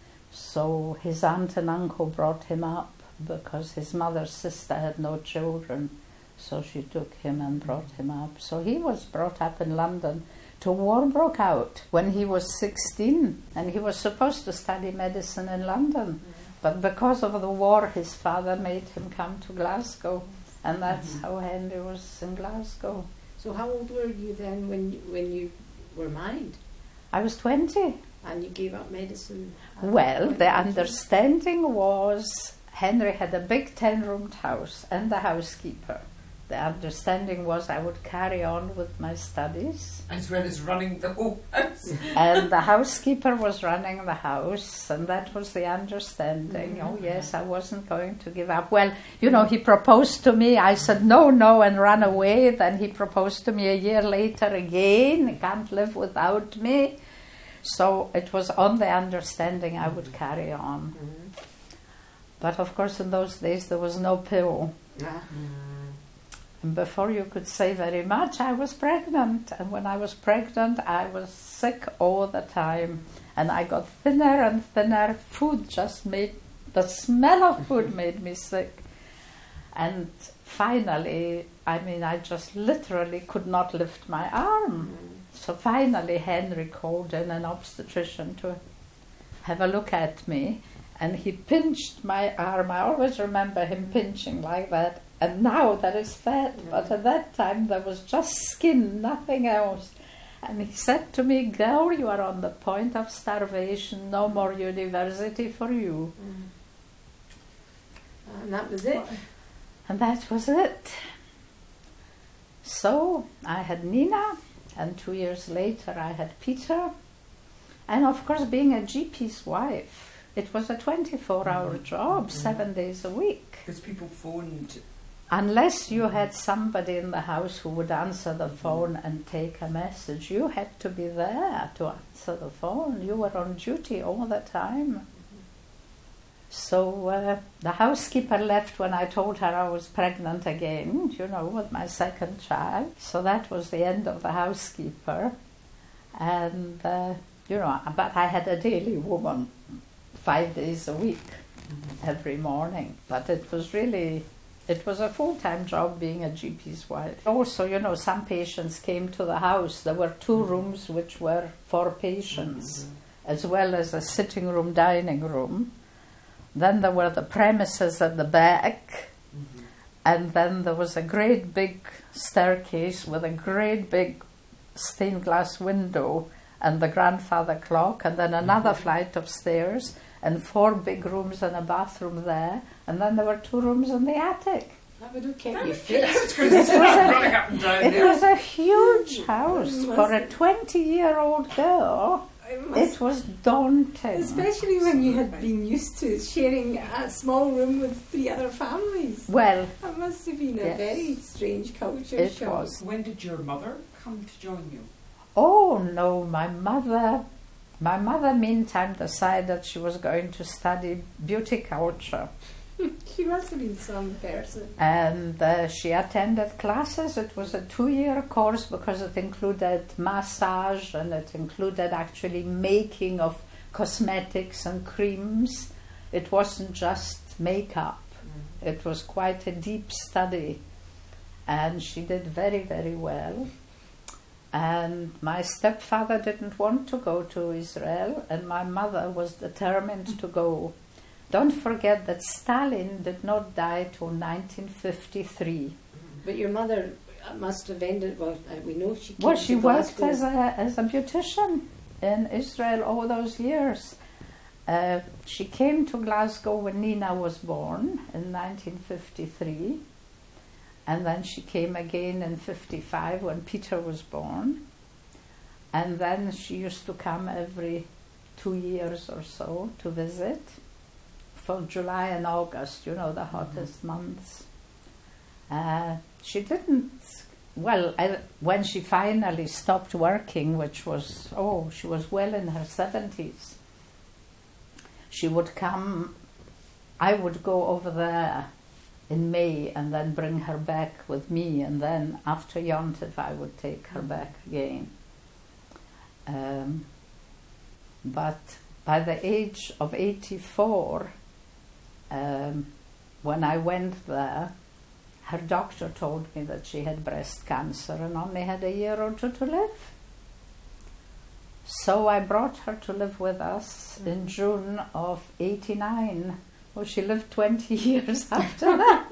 So his aunt and uncle brought him up because his mother's sister had no children, so she took him and brought him up. So he was brought up in London till war broke out when he was sixteen, and he was supposed to study medicine in London. But because of the war, his father made him come to Glasgow, and that's Mhm. how Henry was in Glasgow. So how old were you then when you, when you were married I was twenty. and you gave up medicine? Well, the understanding was Henry had a big ten-roomed house and a housekeeper. The understanding was I would carry on with my studies, As well as running the whole house. and the housekeeper was running the house, and that was the understanding. Mhm. Oh yes, I wasn't going to give up. Well, you know, he proposed to me. I said no, no, and ran away. Then he proposed to me a year later again. He can't live without me. So it was on the understanding I would carry on. Mhm. But of course, in those days there was no pill. Ah. And before you could say very much, I was pregnant. And when I was pregnant, I was sick all the time. And I got thinner and thinner. Food just made, the smell of food made me sick. And finally, I mean, I just literally could not lift my arm. Mm. So finally, Henry called in an obstetrician to have a look at me. And he pinched my arm. I always remember him pinching like that. And now there is fat, but at that time there was just skin, nothing else. And he said to me, girl, you are on the point of starvation, no more university for you. Mm. And that was it. And that was it. So I had Nina, and two years later I had Peter. And of course, being a G P's wife, it was a twenty-four hour Mhm. job, Mhm. seven days a week. Because people phoned. Unless you had somebody in the house who would answer the phone and take a message, you had to be there to answer the phone. You were on duty all the time. So uh, the housekeeper left when I told her I was pregnant again, you know, with my second child. So that was the end of the housekeeper. And, uh, you know, but I had a daily woman, five days a week, every morning. But it was really... It was a full-time job being a G P's wife. Also, you know, some patients came to the house. There were two rooms which were for patients, mm-hmm. as well as a sitting room, dining room. Then there were the premises at the back, mm-hmm. and then there was a great big staircase with a great big stained glass window and the grandfather clock, and then another mm-hmm. flight of stairs, and four big rooms and a bathroom there, and then there were two rooms in the attic. That would have kept you fit. It was running up and down It there. was a huge house for a twenty-year-old girl. It must- It was daunting. Especially when you had been used to sharing a small room with three other families. Well, That must have been a Yes. very strange culture it shock. was. When did your mother come to join you? Oh no, my mother, my mother meantime decided she was going to study beauty culture. She must have been some person. And uh, she attended classes. It was a two-year course because it included massage and it included actually making of cosmetics and creams. It wasn't just makeup. Mm. It was quite a deep study. And she did very, very well. And my stepfather didn't want to go to Israel, and my mother was determined to go. Don't forget that Stalin did not die till nineteen fifty-three. But your mother must have ended, well, uh, we know she came Well, she to worked Glasgow. as a, as a beautician in Israel all those years. Uh, she came to Glasgow when Nina was born in nineteen fifty-three. And then she came again in fifty-five when Peter was born. And then she used to come every two years or so to visit for July and August, you know, the hottest mm-hmm. months. Uh, she didn't, well, I, when she finally stopped working, which was, oh, she was well in her seventies, she would come, I would go over there in May and then bring her back with me, and then after Yontif I would take her back again. Um, but by the age of eighty-four, um, when I went there, her doctor told me that she had breast cancer and only had a year or two to live. So I brought her to live with us mm. in June of eighty-nine. Well, she lived twenty years after that,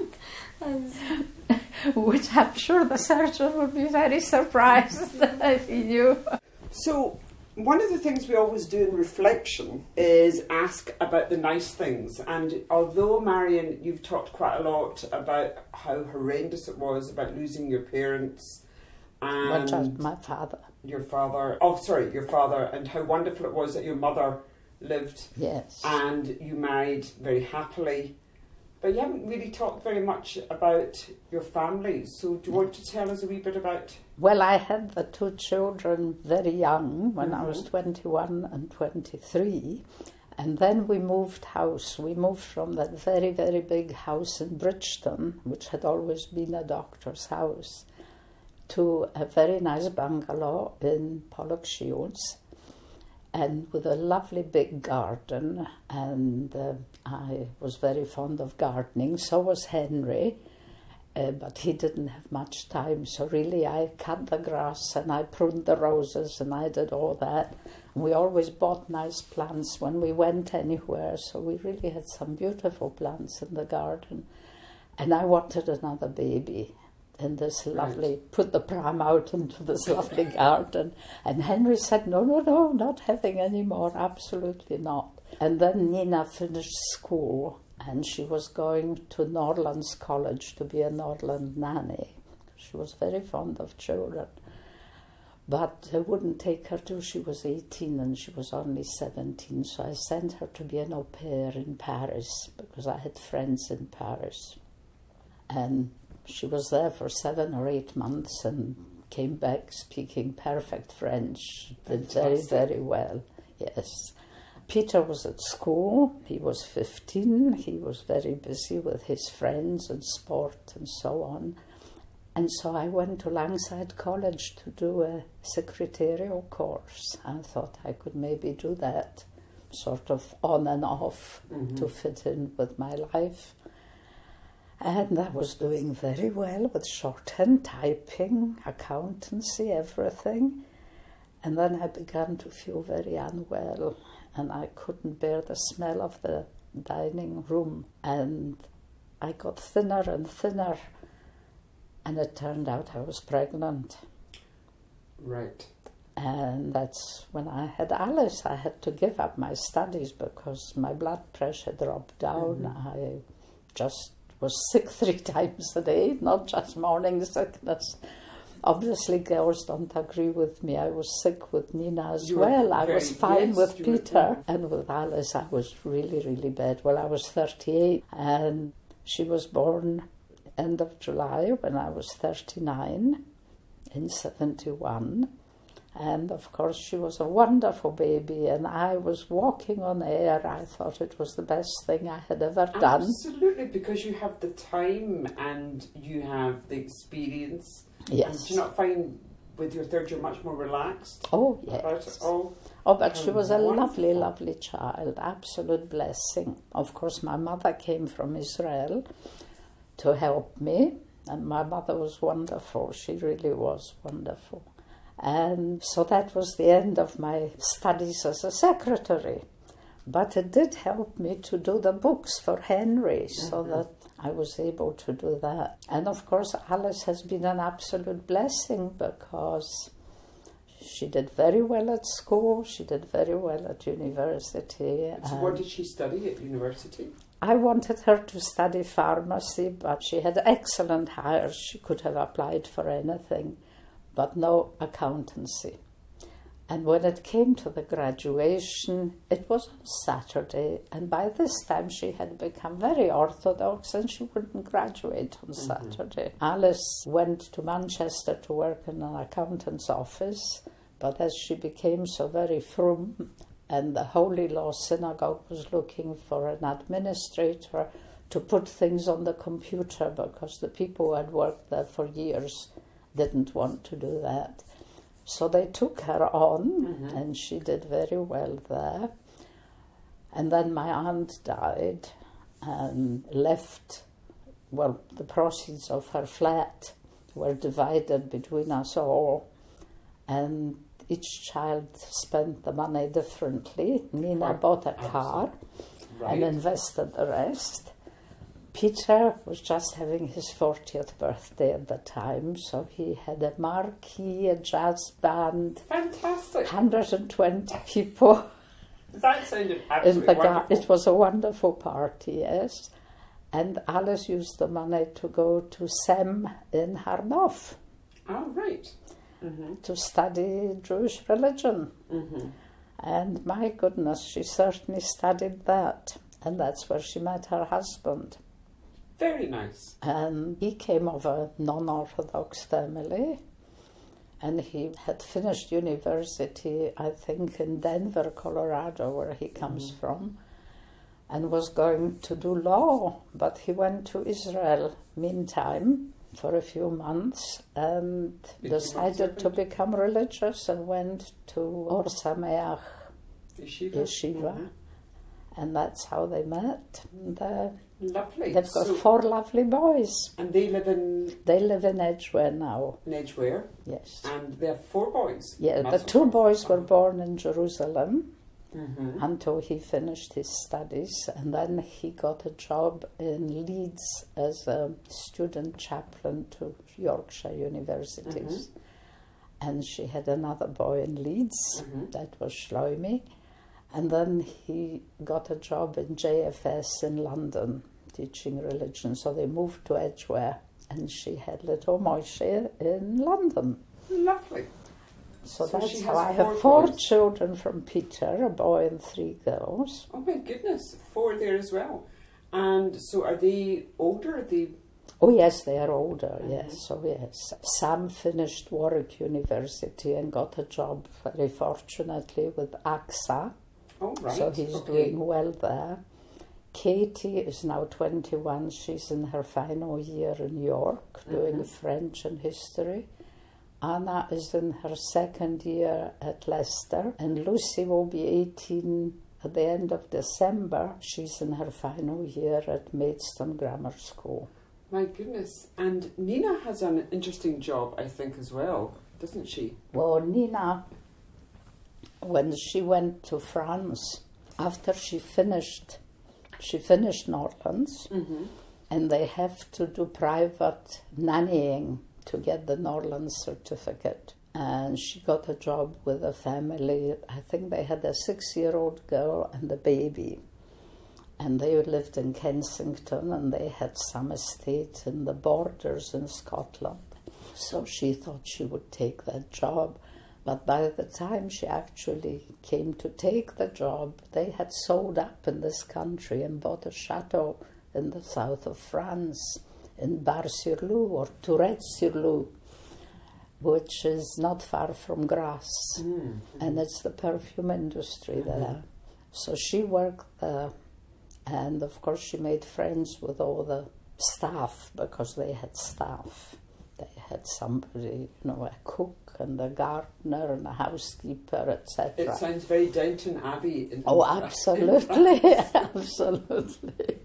which I'm sure the surgeon would be very surprised if he knew. So, one of the things we always do in reflection is ask about the nice things. And although, Marion, you've talked quite a lot about how horrendous it was about losing your parents and Not just my father. Your father, oh sorry, your father, and how wonderful it was that your mother lived, yes, and you married very happily, but you haven't really talked very much about your family. So do you want to tell us a wee bit about? Well, I had the two children very young, when mm-hmm. I was twenty-one and twenty-three, and then we moved house. We moved from that very, very big house in Bridgeton, which had always been a doctor's house, to a very nice bungalow in Pollokshields, and with a lovely big garden, and uh, I was very fond of gardening, so was Henry, uh, but he didn't have much time, so really I cut the grass and I pruned the roses and I did all that. And we always bought nice plants when we went anywhere, so we really had some beautiful plants in the garden. And I wanted another baby. In this lovely, right. put the pram out into this lovely garden. And Henry said, no, no, no, not having any more, absolutely not. And then Nina finished school and she was going to Norlands College to be a Norland nanny. She was very fond of children. But they wouldn't take her till she was eighteen and she was only seventeen. So I sent her to be an au pair in Paris because I had friends in Paris. And she was there for seven or eight months and came back speaking perfect French. Did very, very well, yes. Peter was at school. He was fifteen. He was very busy with his friends and sport and so on. And so I went to Langside College to do a secretarial course. I thought I could maybe do that, sort of on and off, mm-hmm. to fit in with my life. And I was doing very well with shorthand, typing, accountancy, everything. And then I began to feel very unwell and I couldn't bear the smell of the dining room. And I got thinner and thinner. And it turned out I was pregnant. Right. And that's when I had Alice. I had to give up my studies because my blood pressure dropped down. Mm-hmm. I just was sick three times a day, not just morning sickness. Obviously, girls don't agree with me. I was sick with Nina as you well. I was fine yes, with Peter. Were, and with Alice, I was really, really bad. Well, I was thirty-eight, and she was born end of July when I was thirty-nine in seventy-one. And of course she was a wonderful baby and I was walking on air. I thought it was the best thing I had ever done. Absolutely, because you have the time and you have the experience. Yes. And do you not find with your third you're much more relaxed? Oh, yes. About it all? Oh, but she was a wonderful. lovely, lovely child. Absolute blessing. Of course, my mother came from Israel to help me. And my mother was wonderful. She really was wonderful. And so that was the end of my studies as a secretary. But it did help me to do the books for Henry, mm-hmm. so that I was able to do that. And of course, Alice has been an absolute blessing because she did very well at school, she did very well at university. So what did she study at university? I wanted her to study pharmacy, but she had excellent hires. She could have applied for anything, but no accountancy. And when it came to the graduation, it was on Saturday, and by this time she had become very orthodox and she wouldn't graduate on mm-hmm. Saturday. Alice went to Manchester to work in an accountant's office, but as she became so very frum, and the Holy Law Synagogue was looking for an administrator to put things on the computer because the people who had worked there for years didn't want to do that. So they took her on, mm-hmm. and she did very well there. And then my aunt died and left, well, the proceeds of her flat were divided between us all, and each child spent the money differently. Nina right. bought a car right. and invested the rest. Peter was just having his fortieth birthday at the time, so he had a marquee, a jazz band. Fantastic. one hundred twenty people. That sounded absolutely in the wonderful. Gar- it was a wonderful party, yes. And Alice used the money to go to Sem in Harnoff. Oh, right. Mm-hmm. To study Jewish religion. Mm-hmm. And my goodness, she certainly studied that. And that's where she met her husband. Very nice. And he came of a non-Orthodox family, and he had finished university, I think, in Denver, Colorado, where he comes mm. from, and was going to do law, but he went to Israel meantime for a few months and Did decided to become religious and went to Or Sameach Yeshiva, Yeshiva. Mm-hmm. And that's how they met. And, uh, lovely. They've got so, four lovely boys. And they live in... They live in Edgware now. In Edgware? Yes. And they have four boys? Yeah, the two boys were born in Jerusalem mm-hmm. until he finished his studies. And then he got a job in Leeds as a student chaplain to Yorkshire universities. Mm-hmm. And she had another boy in Leeds. Mm-hmm. That was Shlomi. And then he got a job in J F S in London, teaching religion. So they moved to Edgware, and she had little Moshe in London. Lovely. So, so that's how I have four boys. Children from Peter, a boy and three girls. Oh my goodness, four there as well. And so are they older? Are they... Oh yes, they are older, mm-hmm. yes. So yes, Sam finished Warwick University and got a job, very fortunately, with A X A. Oh, right. So he's okay. doing well there. Katie is now twenty-one. She's in her final year in York, mm-hmm. doing French and history. Anna is in her second year at Leicester. And Lucy will be eighteen at the end of December. She's in her final year at Maidstone Grammar School. My goodness. And Nina has an interesting job, I think, as well, doesn't she? Well, Nina... When she went to France, after she finished, she finished Norlands, mm-hmm. and they have to do private nannying to get the Norlands certificate. And she got a job with a family. I think they had a six-year-old girl and a baby. And they lived in Kensington, and they had some estate in the borders in Scotland. So she thought she would take that job. But by the time she actually came to take the job, they had sold up in this country and bought a chateau in the south of France, in Bar-sur-Loup or Tourette-sur-Loup, which is not far from Grasse. Mm-hmm. And it's the perfume industry mm-hmm. there. So she worked there, and of course she made friends with all the staff because they had staff. They had somebody, you know, a cook and a gardener and a housekeeper, et cetera. It sounds very Downton Abbey. In oh, absolutely, absolutely.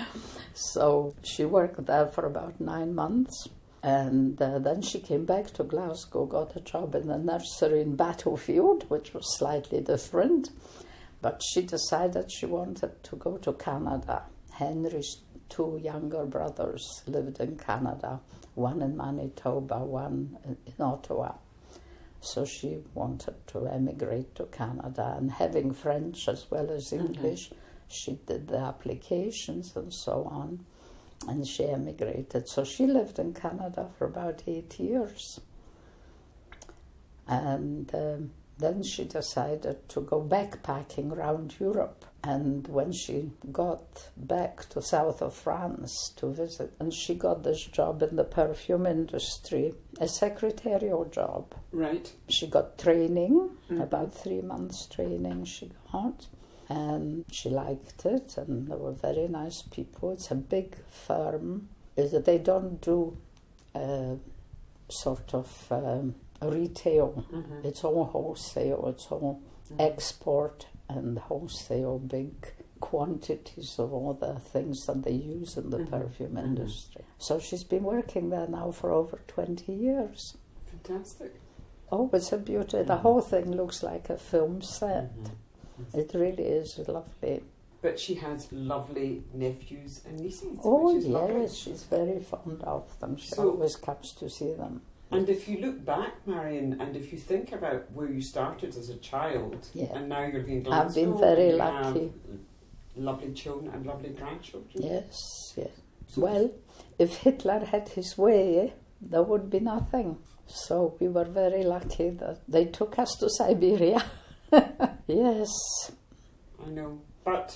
So she worked there for about nine months, and uh, then she came back to Glasgow, got a job in the nursery in Battlefield, which was slightly different, but she decided she wanted to go to Canada. Henry's two younger brothers lived in Canada. One in Manitoba, one in Ottawa. So she wanted to emigrate to Canada, and having French as well as English, mm-hmm. she did the applications and so on, and she emigrated. So she lived in Canada for about eight years. And um, then she decided to go backpacking around Europe. And when she got back to south of France to visit, and she got this job in the perfume industry, a secretarial job. Right. She got training, Mm. about three months training she got, and she liked it, and they were very nice people. It's a big firm. Is that they don't do uh, sort of um, retail. Mm-hmm. It's all wholesale, it's all Mm-hmm. export and wholesale, big quantities of all the things that they use in the Mhm. perfume Mhm. industry. So she's been working there now for over twenty years. Fantastic. Oh, it's a beauty. The Mhm. whole thing looks like a film set. Mhm. It really is lovely. But she has lovely nephews and nieces. Oh, which is lovely. yes, she's very fond of them. She So- always comes to see them. And if you look back, Marion, and if you think about where you started as a child, Yeah. and now you're living in I've Glasgow, been very and you lucky. have lovely children and lovely grandchildren. Yes, yes. So- Well, if Hitler had his way, there would be nothing. So we were very lucky that they took us to Siberia. Yes. I know, but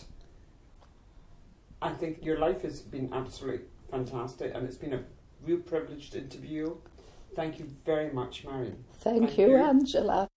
I think your life has been absolutely fantastic, and it's been a real privilege to interview you. Thank you very much, Marion. Thank, Thank you, you. Angela.